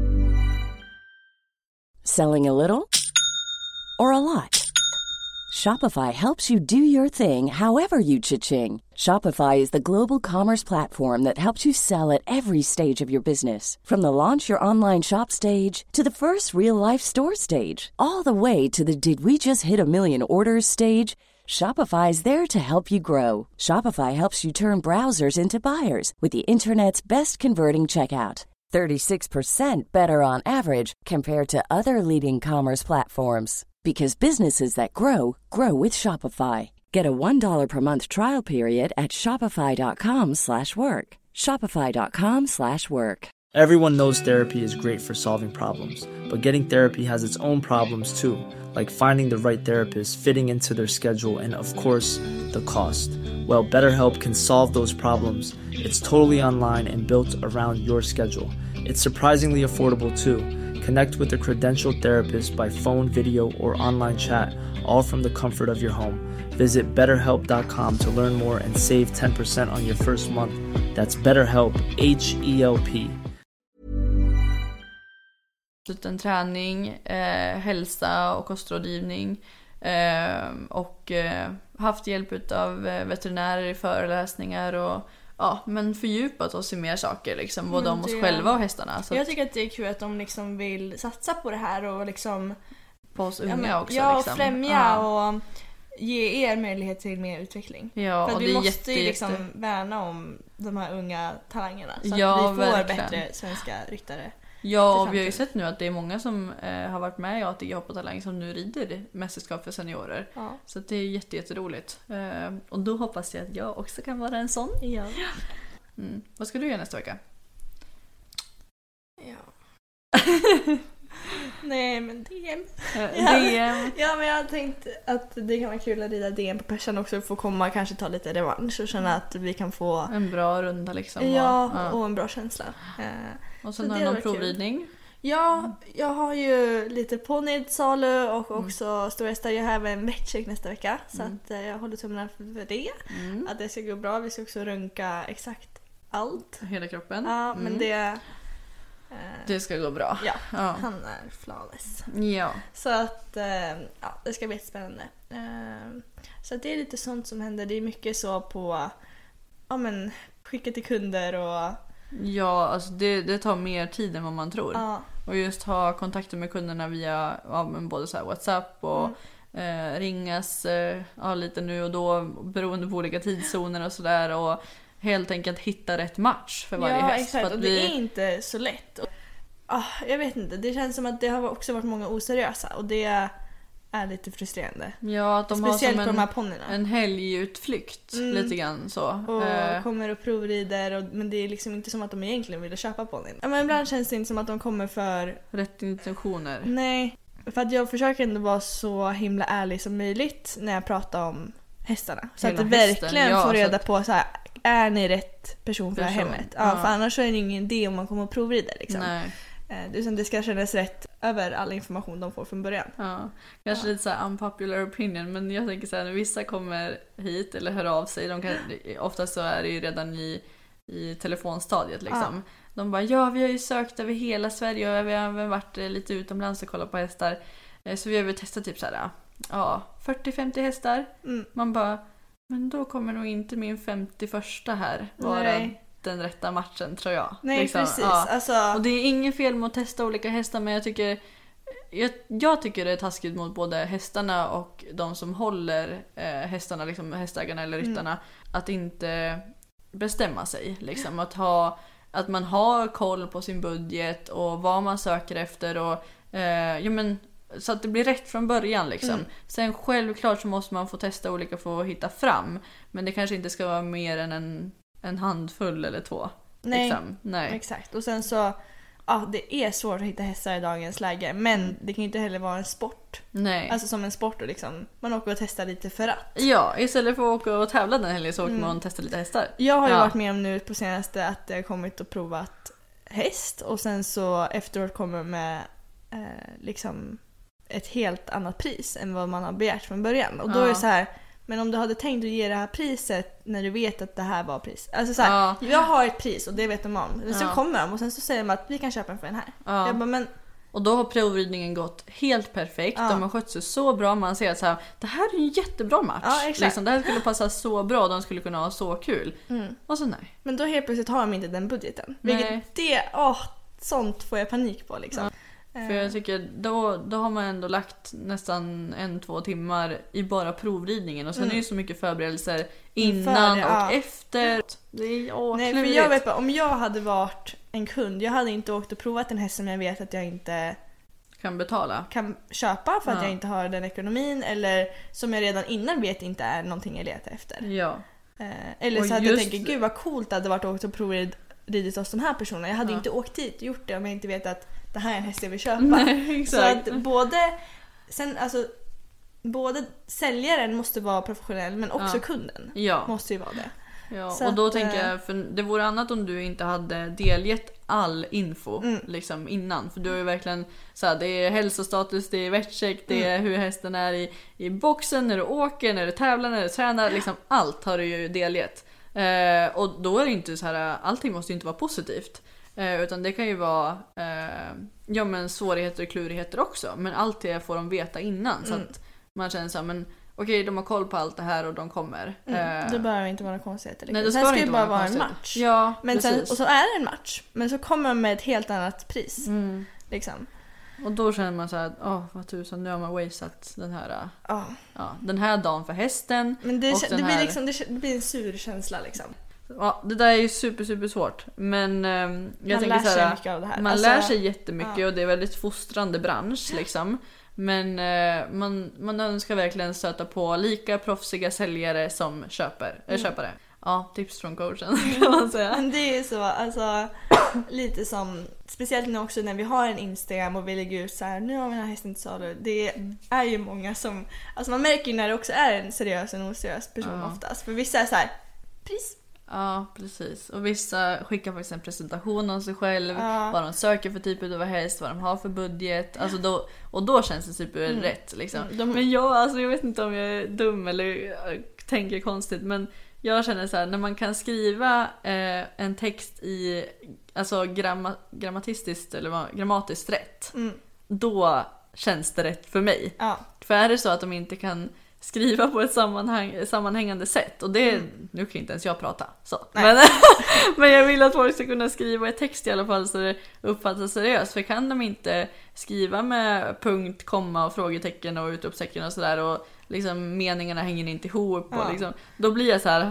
Selling a little or a lot? Shopify helps you do your thing however you cha-ching. Shopify is the global commerce platform that helps you sell at every stage of your business. From the launch your online shop stage to the first real-life store stage, all the way to the did we just hit a million orders stage. Shopify is there to help you grow. Shopify helps you turn browsers into buyers with the internet's best converting checkout. thirty-six percent better on average compared to other leading commerce platforms. Because businesses that grow, grow with Shopify. Get a one dollar per month trial period at shopify.com slash work. Shopify.com slash work. Everyone knows therapy is great for solving problems, but getting therapy has its own problems too, like finding the right therapist, fitting into their schedule, and of course, the cost. Well, BetterHelp can solve those problems. It's totally online and built around your schedule. It's surprisingly affordable too. Connect with a credentialed therapist by phone, video, or online chat, all from the comfort of your home. Visit better help dot com to learn more and save ten percent on your first month. That's BetterHelp, H E L P. En träning, eh, hälsa och kostrådgivning eh, och eh, haft hjälp av veterinärer i föreläsningar och ja, men fördjupat oss i mer saker liksom, både om oss själva och hästarna. Så jag att... tycker att det är kul att de liksom vill satsa på det här och liksom på oss unga ja, men, också. Ja, liksom. och främja ja. och ge er möjlighet till mer utveckling. Ja, för och vi det är måste jätte, ju liksom jätte... värna om de här unga talangerna så ja, att vi får verkligen. bättre svenska ryttare. Ja, och vi har ju sett nu att det är många som eh, har varit med i A T G Hopp och Talang som nu rider mästerskap för seniorer. Ja. Så det är jätte, jätteroligt. Eh, och då hoppas jag att jag också kan vara en sån. Ja. Mm. Vad ska du göra nästa vecka? Ja. Nej, men D M. Uh, D M. Ja, men jag har tänkt att det kan vara kul att rida D M på Persian också. Få komma och kanske ta lite revansch och känna att vi kan få en bra runda liksom. Ja, och, ja. och en bra känsla. Uh, och sen har du någon provridning. Kul. Ja, jag har ju lite ponny salu och också mm. stora hästar. Jag har även vetcheck nästa vecka. Så mm. att uh, jag håller tummarna för det. Mm. Att det ska gå bra. Vi ska också röntga exakt allt. Hela kroppen. Ja, mm. men det... Det ska gå bra. Ja, ja, han är flawless. Ja. Så att ja, det ska bli spännande. Så att det är lite sånt som händer. Det är mycket så på ja men skicka till kunder och ja, alltså det, det tar mer tid än vad man tror. Ja. Och just ha kontakter med kunderna via ja, men både så här WhatsApp och mm. eh, ringas eh, ja, lite nu och då beroende på olika tidszoner och sådär och helt enkelt hitta rätt match för varje ja, häst. Exakt. För att och vi... det är inte så lätt. Oh, jag vet inte, det känns som att det har också varit många oseriösa och det är lite frustrerande. Ja, att de speciellt har på som de här en, ponnyerna. en helgutflykt mm. lite grann så. Och uh... kommer och provrider och, men det är liksom inte som att de egentligen ville köpa ponnyn. Ja, men ibland känns det inte som att de kommer för rätt intentioner. Nej, för att jag försöker ändå vara så himla ärlig som möjligt när jag pratar om hästarna. Så hela att det hästen, verkligen ja, får reda att... på så här, är ni rätt person för person. hemmet? Ja, ja, för annars är det ingen idé om man kommer och provrider liksom. Nej. Det ska kännas rätt över all information de får från början. Ja, kanske ja. lite så här unpopular opinion, men jag tänker så här, när vissa kommer hit eller hör av sig, de kan, oftast så är det ju redan i i telefonstadiet liksom. Ja. De bara, ja vi har ju sökt över hela Sverige och vi har även varit lite utomlands och kollat på hästar. Så vi har väl testat typ så här, ja, fyrtio femtio hästar. Mm. Man bara, men då kommer nog inte min femtioförsta här vara Nej. den rätta matchen tror jag. Nej, liksom. precis. Ja. Alltså... Och det är ingen fel med att testa olika hästar, men jag tycker jag, jag tycker det är taskigt mot både hästarna och de som håller eh, hästarna, liksom hästägarna eller ryttarna, mm. att inte bestämma sig. Liksom. Att, ha, att man har koll på sin budget och vad man söker efter och eh, ja, men, så att det blir rätt från början liksom. Mm. Sen självklart så måste man få testa olika för att hitta fram, men det kanske inte ska vara mer än en, en handfull eller två. Nej, liksom. Nej. Exakt. Och sen så, ja, det är svårt att hitta hästar i dagens läge, men mm. det kan ju inte heller vara en sport. Nej. Alltså som en sport och liksom, man åker och testar lite för att. Ja, istället för att åka och tävla den helgen så åker mm. man och testar lite hästar. Jag har ju ja. varit med om nu på senaste att jag har kommit och provat häst och sen så efteråt kommer med eh, liksom ett helt annat pris än vad man har begärt från början. Och då ja. är det så här, men om du hade tänkt att ge det här priset när du vet att det här var pris. Alltså så här, ja. jag har ett pris och det vet de om. Men så ja. kommer de och sen så säger de att vi kan köpa den för den här. Ja. Jag bara, men... Och då har provridningen gått helt perfekt. Ja. De har skött sig så bra. Man ser att så här, det här är en jättebra match. Ja, exakt. Liksom, det här skulle passa så bra. De skulle kunna ha så kul. Mm. Och så nej. Men då helt plötsligt har de inte den budgeten. Vilket det, åh, sånt får jag panik på liksom. Ja. För jag tycker då, då har man ändå lagt nästan en, två timmar i bara provridningen. Och sen mm. är det ju så mycket förberedelser innan det, och ja. efter. Det är åh, Nej, för jag vet bara, om jag hade varit en kund, jag hade inte åkt och provat en häst som jag vet att jag inte kan betala. Kan köpa för att ja. jag inte har den ekonomin. Eller som jag redan innan vet inte är någonting jag letar efter. Ja. Eller och så att just... jag tänker, gud vad coolt det hade varit att åka och provat ridit hos de här personerna. Jag hade ja. inte åkt dit och gjort det om jag inte vet att det här är en häst jag vill köpa. Nej, så att både sen, alltså, både säljaren måste vara professionell men också ja. kunden ja. måste ju vara det. Ja, så och då att, tänker jag, för det vore annat om du inte hade delgett all info mm. liksom innan. För du är ju verkligen så här, det är hälsostatus, det är vettcheck, det är mm. hur hästen är i, i boxen, när du åker, när du tävlar, när du tränar, liksom allt har du ju delgett. Eh, och då är det inte så här, allting måste ju inte vara positivt. Eh, utan det kan ju vara eh, ja, men svårigheter och klurigheter också. Men allt det får de veta innan. Mm. Så att man känner så här, men okej, de har koll på allt det här och de kommer. Mm. Eh, det behöver inte vara några konstigheter. Nej, det ska, ska det inte bara vara vara en match. Ja, men sen, och så är det en match. Men så kommer de med ett helt annat pris. Mm. Liksom. Och då känner man så här, åh vad tusan, nu har man wasted den här, oh. ja, den här dagen för hästen. Men det, och det, den blir här... liksom, det blir en sur känsla liksom. Ja, det där är ju super super svårt. Men eh, jag man tänker lär så här, sig mycket av det här. Man alltså, lär sig jättemycket ja. och det är väldigt fostrande bransch liksom. Men eh, man, man önskar verkligen stöta på lika proffsiga säljare som köper, mm. äh, köpare. Ja, tips från coachen kan man säga. Men det är så, alltså lite som, speciellt nu också när vi har en Instagram och vi lägger ut så här, nu har vi den här hästen till salu. Det är ju många som, alltså man märker ju när det också är en seriös och en oseriös person ja. oftast. För vissa är så här, pris. Ja, precis. Och vissa skickar faktiskt en presentation om sig själv, ja. vad de söker för typ av häst, vad de har för budget. Alltså då, och då känns det super mm. rätt liksom. Mm, de... Men jag, alltså, jag vet inte om jag är dum eller tänker konstigt, men jag känner så här, när man kan skriva eh, en text i alltså gramma, grammatistiskt eller grammatiskt rätt, mm. då känns det rätt för mig. Ja. För är det så att de inte kan skriva på ett sammanhang, sammanhängande sätt, och det mm. nu kan inte ens jag prata så. Men, men jag vill att folk ska kunna skriva ett text i alla fall så det uppfattas seriöst. För kan de inte skriva med punkt, komma och frågetecken och utropstecken och sådär, och liksom meningarna hänger inte ihop ja. och liksom, då blir jag så här,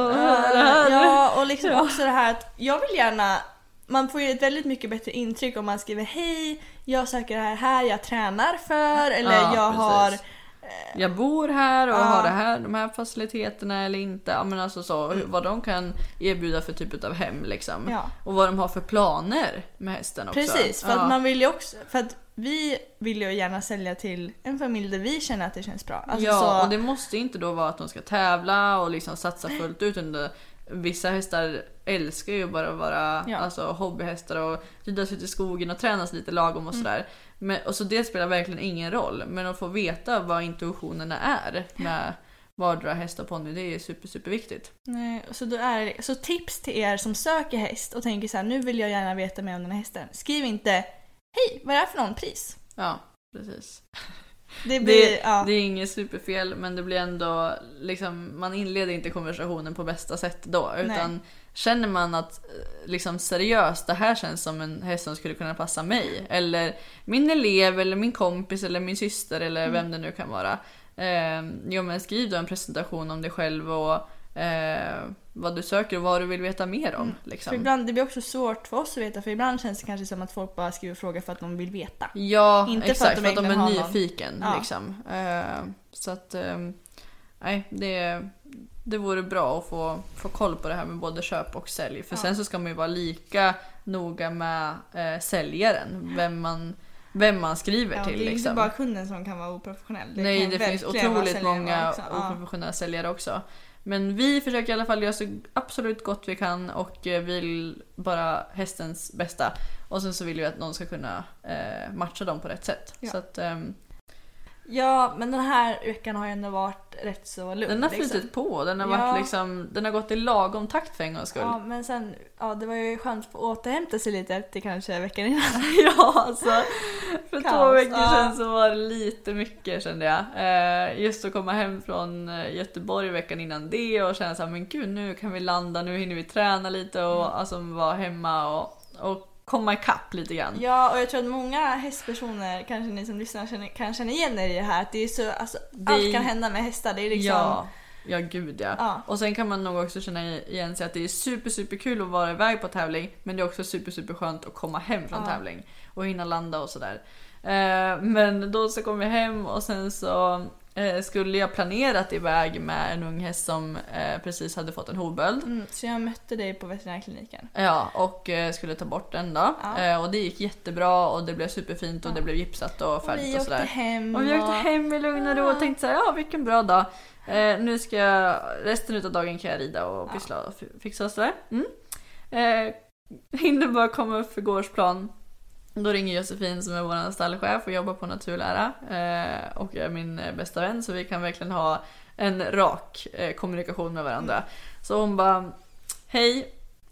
uh, ja, och liksom ja. också det här att jag vill gärna, man får ju ett väldigt mycket bättre intryck om man skriver hej, jag söker det här här, jag tränar för, eller ja, jag precis. har jag bor här och ja. har det här, de här faciliteterna eller inte. Ja, men alltså så, mm. vad de kan erbjuda för typ av hem liksom. Ja. Och vad de har för planer med hästen också. Precis, för ja. att man vill ju också, för att vi vill ju gärna sälja till en familj där vi känner att det känns bra. Alltså, ja, så... och det måste inte då vara att de ska tävla och liksom satsa fullt ut under. Vissa hästar älskar ju bara att vara ja. alltså, hobbyhästar och ridas ut i skogen och tränas lite lagom och sådär. Mm. Men, och så det spelar verkligen ingen roll. Men att få veta vad intuitionerna är med, vardera häst och ponny, det är super super viktigt. Nej, så då är det, så tips till er som söker häst och tänker så här, nu vill jag gärna veta mer om den här hästen. Skriv inte hej, vad är det för någon pris? Ja, precis. Det, blir, det, ja. det är inget superfel, men det blir ändå liksom, man inleder inte konversationen på bästa sätt då, utan Nej. Känner man att liksom seriöst, det här känns som en häst som skulle kunna passa mig eller min elev eller min kompis eller min syster eller mm. vem det nu kan vara. Eh, jo, men skriv då en presentation om dig själv och eh, vad du söker och vad du vill veta mer om. Mm. Liksom. För ibland, det blir också svårt för oss att veta, för ibland känns det kanske som att folk bara skriver frågor för att de vill veta. Ja, inte exakt, för att de, för att de är nyfiken. Ja. Liksom. Eh, så att eh, nej, det, det vore bra att få, få koll på det här med både köp och sälj. För ja. Sen så ska man ju vara lika noga med eh, säljaren, vem man Vem man skriver ja, till. Det är liksom. inte bara kunden som kan vara oprofessionell. Det Nej, det finns otroligt många också. oprofessionella ja. säljare också. Men vi försöker i alla fall göra så absolut gott vi kan och vill bara hästens bästa. Och sen så vill vi att någon ska kunna eh, matcha dem på rätt sätt. Ja. Så att, ehm, ja, men den här veckan har ju ändå varit rätt så lugn. Den har flutit liksom. på. Den har, ja. varit liksom, den har gått i lagom takt för en gångs skull. Ja, men sen, ja, det var ju skönt att få återhämta sig lite efter kanske veckan innan. Ja, alltså. För Kaos. två veckor ja. sedan så var det lite mycket, kände jag. Eh, just att komma hem från Göteborg veckan innan det och känna så här, men gud, nu kan vi landa, nu hinner vi träna lite och mm. alltså vara hemma och, och komma ikapp lite grann. Ja, och jag tror att många hästpersoner, kanske ni som lyssnar känner, kan känna igen er i det här, att det är så, alltså, det... allt kan hända med hästar, det är liksom... Ja, ja gud ja. ja. Och sen kan man nog också känna igen sig att det är super super kul att vara iväg på tävling, men det är också super super skönt att komma hem från ja. tävling och hinna landa och sådär. Eh, men då så kom vi hem och sen så eh, skulle jag planerat iväg med en ung häst som eh, precis hade fått en hovböld. Mm, så jag mötte dig på veterinärkliniken. Ja, och eh, skulle ta bort den då. Ja. Eh, och det gick jättebra och det blev superfint och ja. det blev gipsat och färdigt och, och sådär. Hem och vi åkte hem i lugn och ro och tänkte så här, ja vilken bra dag. Eh, nu ska jag, resten av dagen kan jag rida och pyssla ja. och fixa och sådär. Mm. Eh, hinner bara komma upp för gårdsplan. Då ringer Josefin som är vår stallchef och jobbar på naturlära eh, och är min bästa vän, så vi kan verkligen ha en rak eh, kommunikation med varandra. Mm. Så hon bara, hej,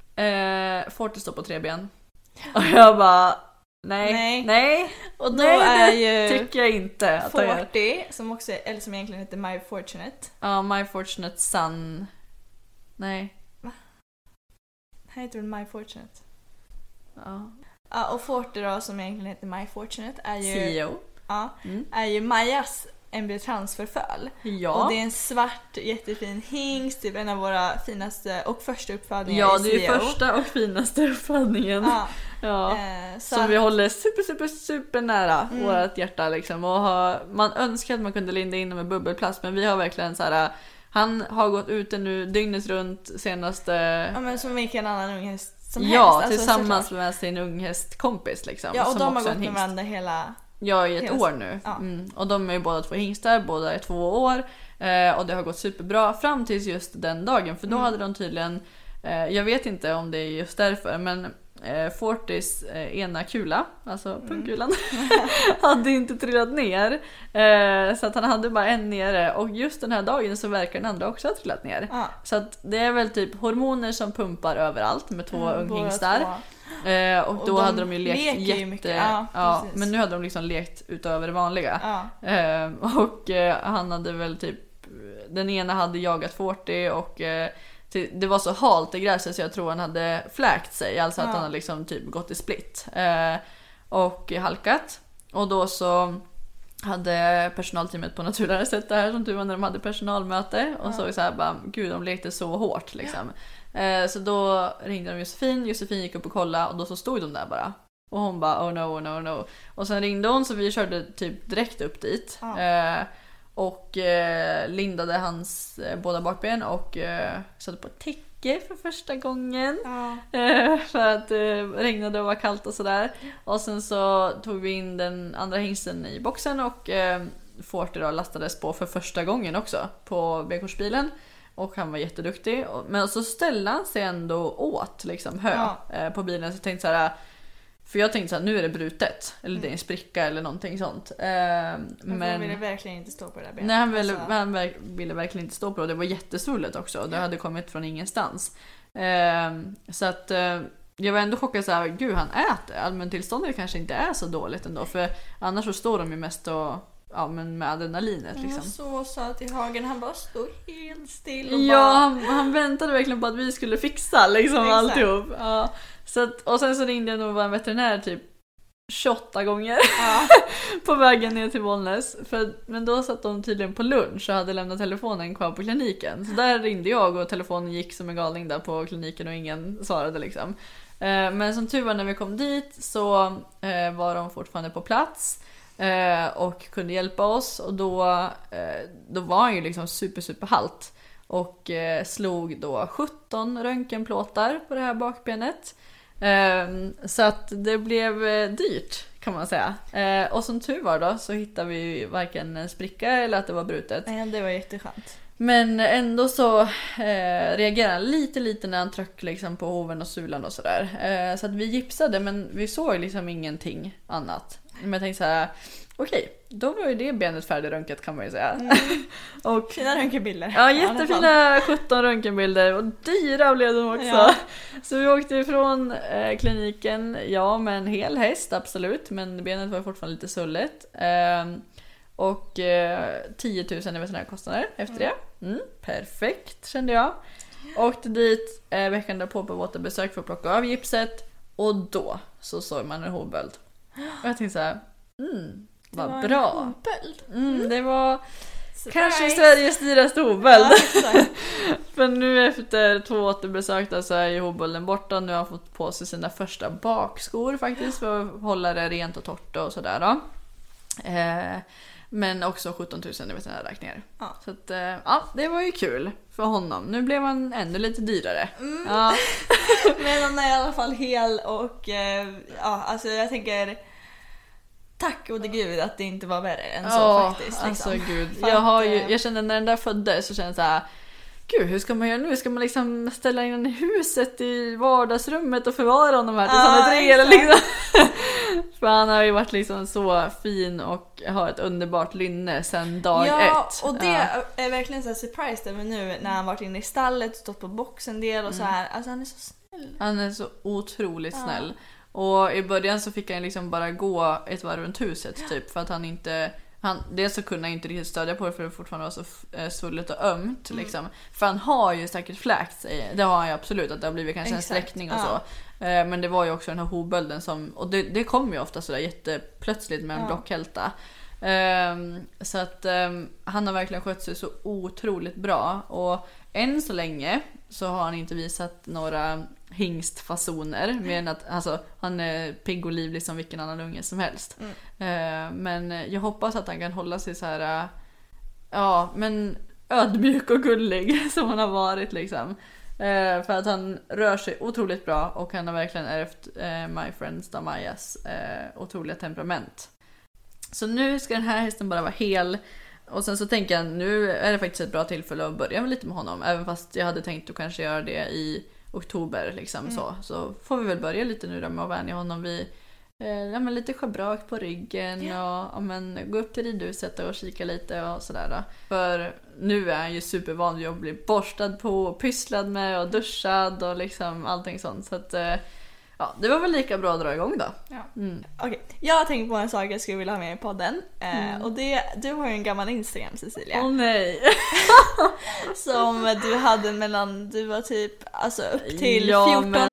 eh, Fortis står på tre ben. Och jag bara, nej, nej. nej. Och då nej, är ju tycker jag inte att Forty, som också är, eller som egentligen heter My Fortunate. Ja, My Fortunate Son. Nej. Va? Här heter den My Fortunate. Ja. Ja, och Forty då, som egentligen heter My Fortunate, är ju, C E O. Ja, mm. är ju Majas embryotransferföl. Ja. Och det är en svart jättefin hingst, typ en av våra finaste och första uppfödningar ja, i C E O. Ja, det är första och finaste uppfödningen. Ja. Ja. Eh, som att... vi håller super super super nära mm. vårt hjärta liksom, och har, man önskar att man kunde linda in med bubbelplast, men vi har verkligen så här. Han har gått ute nu dygnet runt senaste... Ja, men som vilken annan unghäst som ja, helst. Ja, alltså, tillsammans med sin unghästkompis liksom. Ja, och som de har gått med varandra hela... Ja, i ett hela... år nu. Ja. Mm. Och de är ju båda två hingstar, båda är två år. Eh, och det har gått superbra fram tills just den dagen. För då mm. hade de tydligen... Eh, jag vet inte om det är just därför, men... Eh, Fortis eh, ena kula, alltså mm. pungkulan, hade inte trillat ner, eh, så att han hade bara en nere, och just den här dagen så verkar den andra också ha trillat ner. Ah. Så att det är väl typ hormoner som pumpar överallt med två mm, unghingstar. Eh, och, och då de hade de ju lekt jätte... Mycket. Ja, ja, men nu hade de liksom lekt utöver det vanliga. Ah. Eh, och eh, han hade väl typ, den ena hade jagat Forty och eh, det var så halt i gräset så jag tror han hade fläkt sig, alltså att ja. han hade liksom typ gått i split eh, och halkat. Och då så hade personalteamet på naturlära sett det här som tur var när de hade personalmöte och ja. så så här bara, gud de lekte så hårt liksom. Eh, så då ringde de Josefin, Josefin gick upp och kollade och då så stod de där bara. Och hon bara, oh no, oh no, oh no. Och sen ringde hon så vi körde typ direkt upp dit. Ja. Eh, Och eh, lindade hans eh, båda bakben och eh, satte på täcke för första gången. Ja. Eh, för att eh, regnade och var kallt och sådär. Och sen så tog vi in den andra hingsten i boxen och eh, Forty då lastades på för första gången också på B-kursbilen. Och han var jätteduktig. Men så ställde han sig ändå åt liksom hö ja. eh, på bilen. Så jag tänkte så här, För jag tänkte så här, nu är det brutet. Eller mm. det är en spricka eller någonting sånt. Eh, men han ville verkligen inte stå på det där benet. Nej, han ville, alltså... han ville verkligen inte stå på det. Det var jättesvullet också. Det hade kommit från ingenstans. Eh, så att eh, jag var ändå chockad så här, gud han äter. Allmäntillståndet kanske inte är så dåligt ändå. För annars så står de ju mest och, ja, men med adrenalinet liksom. Ja, så söt i hagen. Han bara stod helt still och ja, bara... han, han väntade verkligen på att vi skulle fixa liksom alltihop. Ja. Så att, och sen så ringde jag nog vår veterinär typ tjugoåtta gånger ja. på vägen ner till Bollnäs. För, men då satt de tydligen på lunch och hade lämnat telefonen kvar på kliniken. Så där ringde jag och telefonen gick som en galning där på kliniken och ingen svarade liksom. Eh, men som tur var när vi kom dit så eh, var de fortfarande på plats eh, och kunde hjälpa oss. Och då, eh, då var han ju liksom super super halt och eh, slog då sjutton röntgenplåtar på det här bakbenet. Um, så att det blev uh, dyrt kan man säga. Uh, och som tur var då så hittade vi varken en spricka eller att det var brutet. Nej, det var jätteskönt. Men ändå så uh, reagerade han lite lite när han tryckte liksom på hoven och sulan och sådär. Uh, så att vi gipsade men vi såg liksom ingenting annat. Men jag tänkte så här, okej, okay, då var ju det benet färdigröntgat kan man ju säga. Mm. Och, fina röntgenbilder. Ja, jättefina sjutton röntgenbilder och dyra blev de också. Ja. Så vi åkte ifrån eh, kliniken, ja, med en hel häst, absolut. Men benet var fortfarande lite sullet. Eh, och eh, tio tusen i veterinärkostnader efter mm. det. Mm, perfekt, kände jag. Åkte dit eh, veckan därpå på återbesök för att plocka av gipset. Och då så såg man en hovböld. Och jag tänkte så här, mm, vad det bra. Mm, det var surprise. Kanske Sveriges dyraste hovböld. Ja, för nu efter två återbesök så är ju hovbölden borta. Nu har han fått på sig sina första bakskor faktiskt för att hålla det rent och torrt och sådär då. Eh, men också sjutton tusen i veterinärräkningar. Ja. Så att, eh, ja, det var ju kul för honom. Nu blev han ännu lite dyrare. Mm. Ja. Men han är i alla fall hel och eh, ja, alltså jag tänker tack gode gud att det inte var värre än så oh, faktiskt. Liksom. Alltså gud. Jag, har ju, jag kände när den där föddes så kände jag så här, gud, hur ska man göra nu? Ska man liksom ställa in i huset i vardagsrummet och förvara honom här tills han är tre eller liksom? För han har ju varit liksom så fin och har ett underbart lynne sedan dag ja, ett. Ja, och det ja. är verkligen så surprise men nu när han varit inne i stallet, stått på boxen del och mm. så här. Alltså han är så snäll. Han är så otroligt ja. snäll. Och i början så fick han liksom bara gå ett varv runt huset typ för att han inte... Han, dels så kunde han inte riktigt stödja på det för det fortfarande var så eh, svullet och ömt mm. liksom. För han har ju säkert fläkt sig. Det har han ju absolut, att det har blivit kanske Exakt. en sträckning och ja. så. Eh, men det var ju också den här hovbölden som... Och det, det kom ju ofta sådär jätteplötsligt med en ja. blockhälta. Eh, så att eh, han har verkligen skött sig så otroligt bra. Och än så länge så har han inte visat några hingstfasoner mm. mer än att alltså, han är pigg och livlig som vilken annan unge som helst. Mm. Uh, men jag hoppas att han kan hålla sig så här uh, ja, men ödmjuk och gullig som han har varit liksom. Uh, för att han rör sig otroligt bra och han har verkligen ärvt uh, My Friends Damayas uh, otroliga temperament. Så nu ska den här hästen bara vara hel. Och sen så tänker jag, nu är det faktiskt ett bra tillfälle att börja lite med honom. Även fast jag hade tänkt att kanske göra det i oktober liksom mm. så. Så får vi väl börja lite nu då med att vänja honom vid eh, ja, men lite schabrak på ryggen yeah. och ja, men, gå upp till ridhuset och kika lite och sådär då. För nu är han ju supervan vid att bli borstad på, pysslad med och duschad och liksom allting sånt. Så att eh, ja, det var väl lika bra att dra igång då. Ja. Mm. Okej, okay. Jag har tänkt på en sak jag skulle vilja ha med i podden. Mm. Eh, och det, du har ju en gammal Instagram, Cecilia. Åh oh, nej. Som du hade mellan, du var typ alltså upp till ja, fjorton. Men...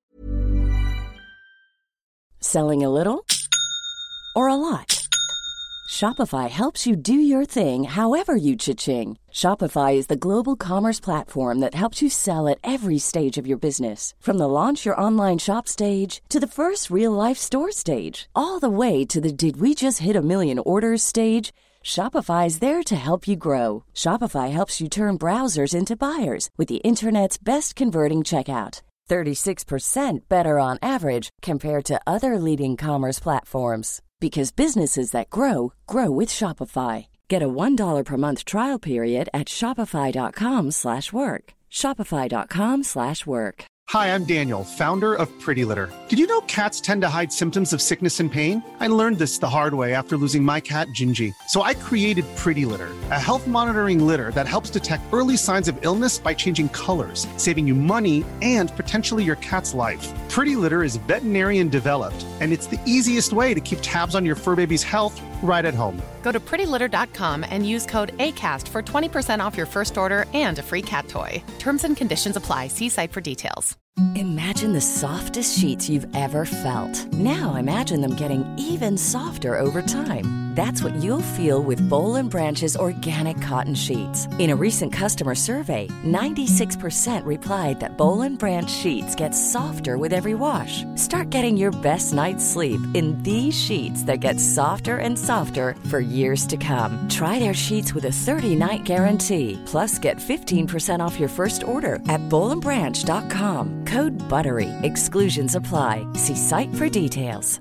Selling a little or a lot? Shopify helps you do your thing however you cha-ching. Shopify is the global commerce platform that helps you sell at every stage of your business. From the launch your online shop stage to the first real-life store stage, all the way to the did we just hit a million orders stage. Shopify is there to help you grow. Shopify helps you turn browsers into buyers with the internet's best converting checkout. thirty-six percent better on average compared to other leading commerce platforms. Because businesses that grow, grow with Shopify. Get a one dollar per month trial period at shopify.com slash work. Shopify.com slash work. Hi, I'm Daniel, founder of Pretty Litter. Did you know cats tend to hide symptoms of sickness and pain? I learned this the hard way after losing my cat, Gingy. So I created Pretty Litter, a health monitoring litter that helps detect early signs of illness by changing colors, saving you money and potentially your cat's life. Pretty Litter is veterinarian developed, and it's the easiest way to keep tabs on your fur baby's health right at home. Go to pretty litter dot com and use code ACAST for twenty percent off your first order and a free cat toy. Terms and conditions apply. See site for details. Imagine the softest sheets you've ever felt. Now imagine them getting even softer over time. That's what you'll feel with Boll and Branch's organic cotton sheets. In a recent customer survey, ninety-six percent replied that Boll and Branch sheets get softer with every wash. Start getting your best night's sleep in these sheets that get softer and softer for years to come. Try their sheets with a thirty-night guarantee. Plus, get fifteen percent off your first order at boll and branch dot com. Code BUTTERY. Exclusions apply. See site for details.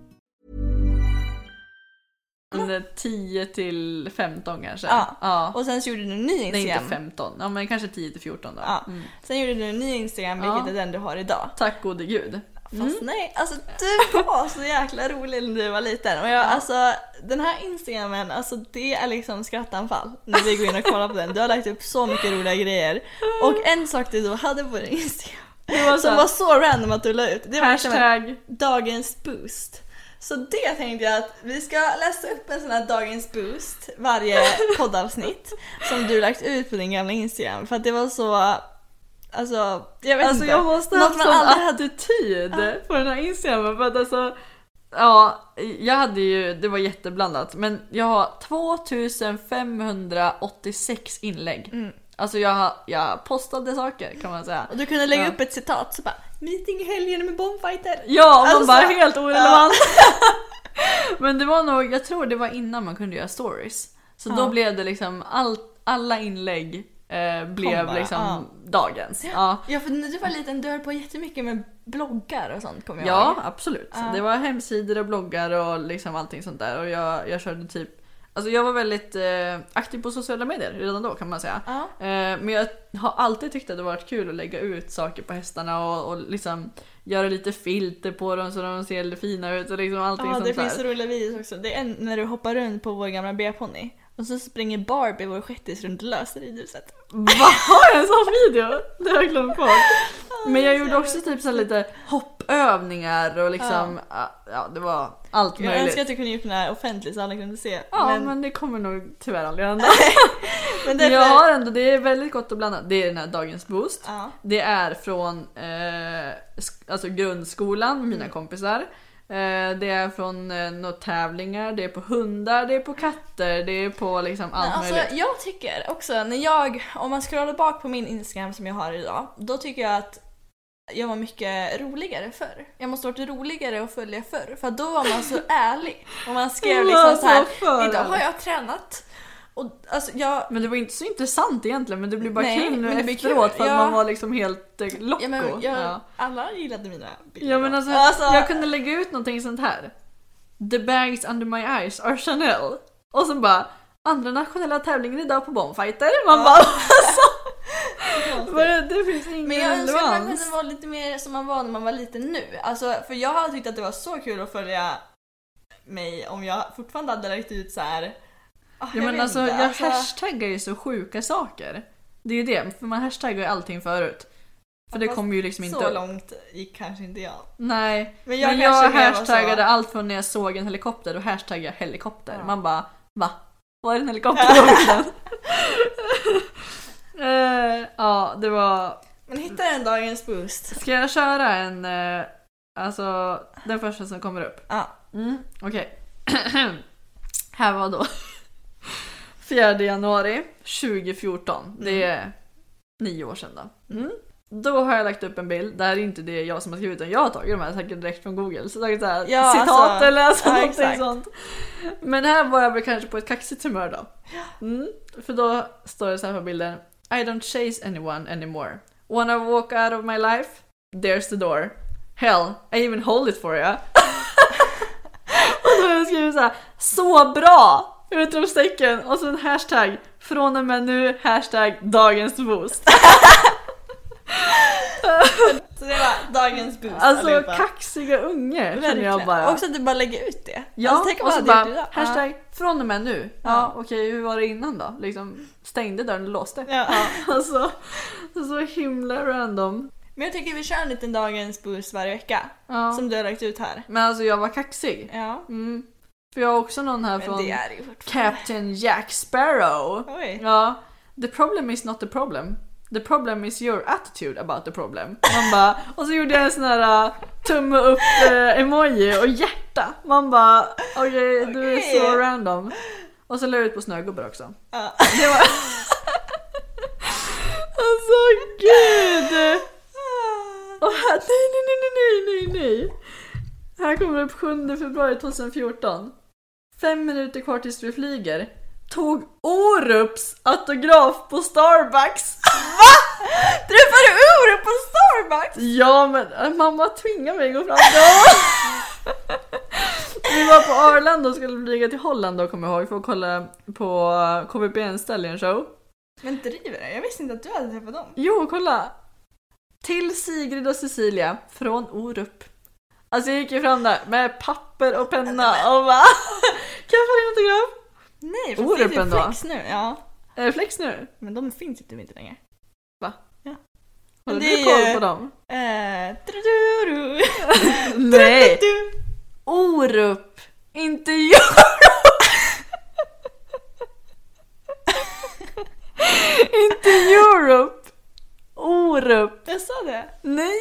tio till femton kanske. Ja. ja. Och sen så gjorde du en ny Instagram. Nej, inte femton. Ja, men kanske tio till fjorton då. Ja. Mm. Sen gjorde du en ny Instagram, vilket Ja. är den du har idag. Tack gode gud. Fast Mm. nej, alltså du var så jäkla rolig när du var liten. Och jag, alltså den här Instagramen, alltså det är liksom skrattanfall när vi går in och kollar på den. Du har lagt upp så mycket roliga grejer. Och en sak du då hade på din Instagram, det var som var så random att du la ut, det var Hashtag dagens boost. Så det tänkte jag att vi ska läsa upp en sån här dagens boost varje poddavsnitt som du lagt ut på din gamla Instagram. För att det var så, alltså jag vet alltså inte. jag måste ha sån aldrig... attityd ja. på den här Instagramen. För att alltså, ja, jag hade ju, det var jätteblandat. Men jag har tvåtusen femhundraåttiosex inlägg. Mm. Alltså jag, jag postade saker kan man säga. Och du kunde lägga ja. upp ett citat så bara, meeting i helgen med bombfighter. Ja, man alltså, bara helt orelevant. Ja. Men det var nog, jag tror det var innan man kunde göra stories. Så ja. då blev det liksom, all, alla inlägg eh, blev bara, liksom ja. dagens. Ja. ja, för när du var liten, du höll på jättemycket med bloggar och sånt, kommer jag Ja, ihåg. absolut. Ja. Det var hemsidor och bloggar och liksom allting sånt där. Och jag, jag körde typ, alltså jag var väldigt eh, aktiv på sociala medier redan då kan man säga. Ja. Eh, men jag har alltid tyckt att det varit kul att lägga ut saker på hästarna och, och liksom göra lite filter på dem så de ser lite fina ut och liksom allting ja, sånt det där. finns så roliga videos också. Det är en, när du hoppar runt på vår gamla B-pony och så springer Barbie, vår shettis, runt lösridhuset. Vad har jag en sån video? Det har jag glömt bort. Men jag gjorde också typ så lite hoppövningar och liksom ja. ja, det var allt möjligt. Jag önskar att du kunde gjort den här offentligt så alla kunde se. Ja, men, men det kommer nog tyvärr aldrig hända. men därför... Jag har ändå, det är väldigt gott att blanda. Det är den här dagens boost. Ja. Det är från eh, alltså grundskolan med mina mm. kompisar. Eh, det är från eh, några tävlingar, det är på hundar, det är på katter, det är på liksom allt alltså, möjligt. Jag tycker också, när jag, om man scrollar bak på min Instagram som jag har idag, då tycker jag att jag var mycket roligare förr. Jag måste ha varit roligare att följa förr. För då var man så ärlig. Och man skrev liksom så här, så idag har jag tränat. Och, alltså, jag... Men det var inte så intressant egentligen. Men det blev bara Nej, kul nu efteråt. Kul. För att ja. man var liksom helt eh, locko. Ja, men jag, ja. Alla gillade mina bilder. Ja, men alltså, alltså, jag kunde lägga ut någonting sånt här. The bags under my eyes are Chanel. Och så bara, andra nationella tävlingen idag på bombfighter. Man ja. bara, alltså. Men det finns ingen Men jag önskar relevans. att man kunde vara lite mer som man var när man var liten nu. Alltså, för jag har tyckt att det var så kul att följa mig om jag fortfarande hade lagt ut så här. Oh, ja, men alltså inte. jag alltså... hashtaggar ju så sjuka saker. Det är ju det, för man hashtaggar ju allting förut. För det kommer ju liksom inte så långt gick kanske inte jag. Nej, men jag, men jag hashtaggade så... allt från när jag såg en helikopter och hashtaggade helikopter. Ja. Man bara, va? Var är en helikopter? Uh, ja, det var... Men hitta en dagens boost. Ska jag köra en... Uh, alltså, den första som kommer upp? Ja. Mm, okej. Okay. Här var då fjärde januari tjugohjorton. Mm. Det är nio år sedan då. Mm. Då har jag lagt upp en bild. Det här är inte det jag som har skrivit, utan jag har tagit de här säkert direkt från Google. Så tagit så här ja, citat alltså, eller alltså ja, någonting sånt. Men här var jag väl kanske på ett kaxigt humör då. Mm. För då står det så här på bilden: I don't chase anyone anymore. Wanna walk out of my life? There's the door. Hell, I even hold it for you. Och då har jag skrivit så här: så bra! Utropstecken och så en hashtag från och med nu hashtag dagens boost. Så det var dagens boost. Alltså allihopa. kaxiga unge känner jag Verkligen. bara. Också att du bara lägger ut det. Ja, alltså, tänk om och så jag bara hade gjort det idag. hashtag från och med nu. Ja, Ja. okej, hur var det innan då? Liksom stängde dörren och låste. Ja. Alltså, så himla random. Men jag tycker vi kör en liten dagens boost varje vecka. Ja. Som du har lagt ut här. Men alltså jag var kaxig. Ja. Mm. För jag har också någon här Men från det är det ju fortfarande. Captain Jack Sparrow. Oj. Ja. The problem is not the problem. The problem is your attitude about the problem. Man bara, och så gjorde jag en sån här uh, tumme upp uh, emoji och hjärta. Man bara, okej, okay, okay. Du är så random. Och så la jag ut på snögubbar också. Ja. Det var... alltså gud. Och här, nej, nej, nej, nej, nej, nej. Här kommer det upp sjunde februari tjugohundrafjorton. Fem minuter kvar tills vi flyger. Tog Orups autograf på Starbucks. Va? Träffade du Orup på Starbucks? Ja, men mamma tvingade mig att gå fram då. Vi var på Arlanda och skulle flyga till Holland då, kommer jag ihåg, för att kolla på K V B Stallion Show. Men driver det? Jag visste inte att du hade träffat dem. Jo, kolla. Till Sigrid och Cecilia från Orup. Alltså jag gick ju fram där med papper och penna och bara, kan jag få din autograf? Nej, för Orupen det är då? Flex nu, ja. Är det Flex nu? Men de finns ju typ inte längre. Va? Ja. Har det du är koll ju- på dem? Eh, du-du-du. Nej! Du-du-du. Orup! Inte jag! Inte Europe! Orup! Jag sa det. Nej!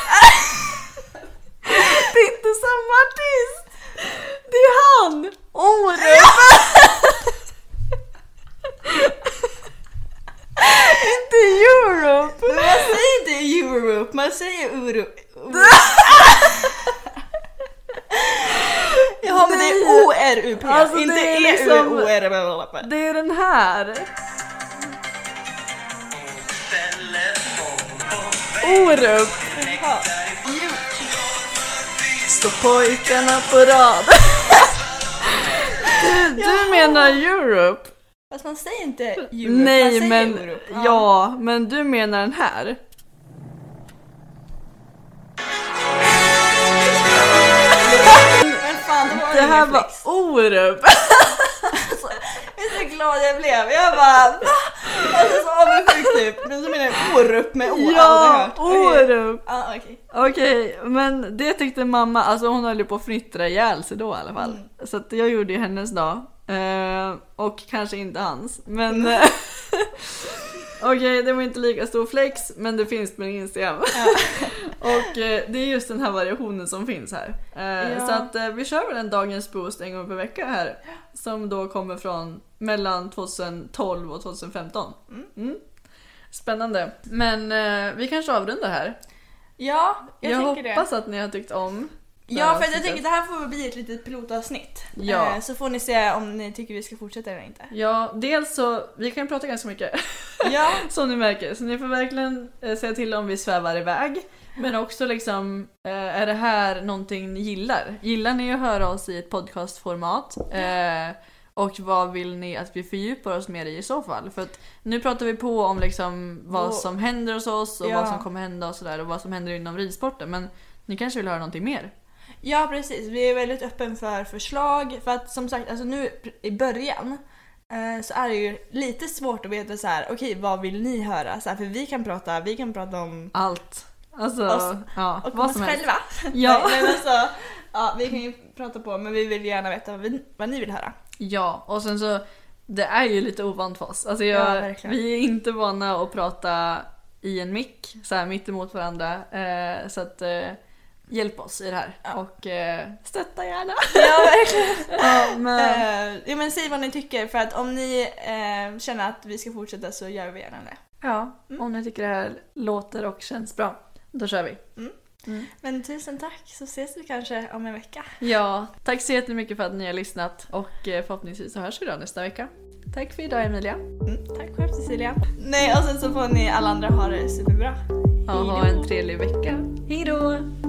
Det är inte samma artist! Det är han! Orup! Inte Europe! Men man säger inte Europe, man säger Orup. Ja, men det är O R U P, Alltså, inte det är E U liksom- O R P. Det är den här. Orup. Står pojkarna på rad. Du, du menar Europe? Fast man säger inte Europe, Nej, man säger men Orup. ja, men du menar den här. Men fan, det var Det här ingen var flex. Orup. Alltså, jag är så glad jag blev. Jag bara, va? Alltså så avundsjuk typ. Men så menar jag Orup med O. Ja, Okej. Orup. Ja, okej. Okej, men det tyckte mamma, alltså hon höll ju på att fnittra ihjäl sig då i alla fall. Mm. Så att jag gjorde ju hennes dag. Eh, och kanske inte hans. Men eh, okej, det var inte lika stor flex, men det finns på min Instagram. Och eh, det är just den här variationen som finns här. Eh, Ja. Så att eh, vi kör väl en dagens boost en gång per vecka här. Som då kommer från mellan tjugotolv och tjugofemton. Mm. Spännande. Men eh, vi kanske avrundar här. Ja, jag, Jag, tänker hoppas det. att ni har tyckt om det Ja, här för att jag avsnittet. tänker att det här får väl bli ett litet pilotavsnitt. Ja. Eh, Så får ni se om ni tycker vi ska fortsätta eller inte. Ja, dels så, vi kan prata ganska mycket. Ja. Som ni märker, så ni får verkligen eh, säga till om vi svävar iväg. Men också liksom, eh, är det här någonting ni gillar? Gillar ni att höra oss i ett podcastformat? Eh, och vad vill ni att vi fördjupar oss mer i i så fall? För att nu pratar vi på om liksom vad Och- som händer hos oss och Ja. vad som kommer hända och sådär. Och vad som händer inom ridsporten. Men ni kanske vill höra någonting mer? Ja, precis. Vi är väldigt öppen för förslag. För att som sagt, alltså nu i början eh, så är det ju lite svårt att veta så här, okej, vad vill ni höra? Så här, för vi kan prata, vi kan prata om Allt. Alltså, oss ja, och om vad oss som helst. själva. Ja. Nej, men alltså, ja, vi kan ju prata på, men vi vill gärna veta vad, vi, vad ni vill höra. Ja, och sen så det är ju lite ovant för oss. Alltså Ja, jag, verkligen. vi är inte vana att prata i en mick så här mitt emot varandra. Eh, så att eh, hjälp oss i det här och eh, stötta gärna. Ja, verkligen. Ja, men Eh, ja, men säg vad ni tycker, för att om ni eh, känner att vi ska fortsätta så gör vi gärna det. ja, om ni tycker det här låter och känns bra, då kör vi. Men tusen tack, så ses vi kanske om en vecka. Ja, tack så jättemycket för att ni har lyssnat och eh, förhoppningsvis så hörs vi då nästa vecka. Tack för idag, Emilia. Mm, tack själv, Cecilia. Nej, och sen så får ni alla andra ha det superbra. Ja, ha en trevlig vecka. Hej då!